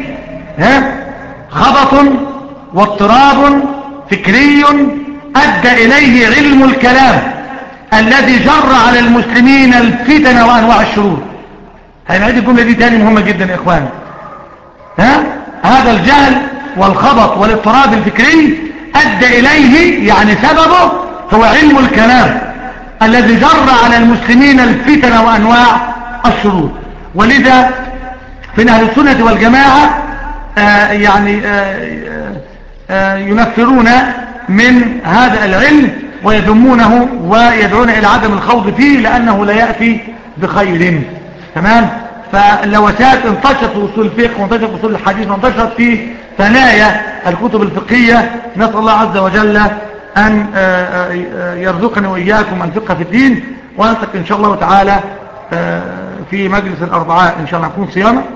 خبط واضطراب فكري أدى إليه علم الكلام الذي جر على المسلمين الفتن وأنواع الشرور. هنعيد الجملة دي تاني، مهمة جدا يا إخوان. هذا الجهل والخبط والاضطراب الفكري أدى إليه، يعني سببه هو علم الكلام الذي جر على المسلمين الفتن وأنواع الشرور. ولذا في أهل السنة والجماعة ينفرون من هذا العلم ويذمونه ويدعون إلى عدم الخوض فيه لأنه لا يأتي بخير. تمام. فاللوثات انتشرت في أصول الفقه وانتشرت في أصول الحديث وانتشرت في ثنايا الكتب الفقهية. نسأل الله عز وجل أن يرزقني وإياكم الفقه في الدين. ونلتقي إن شاء الله تعالى في مجلس الأربعاء إن شاء الله نكون صيامة.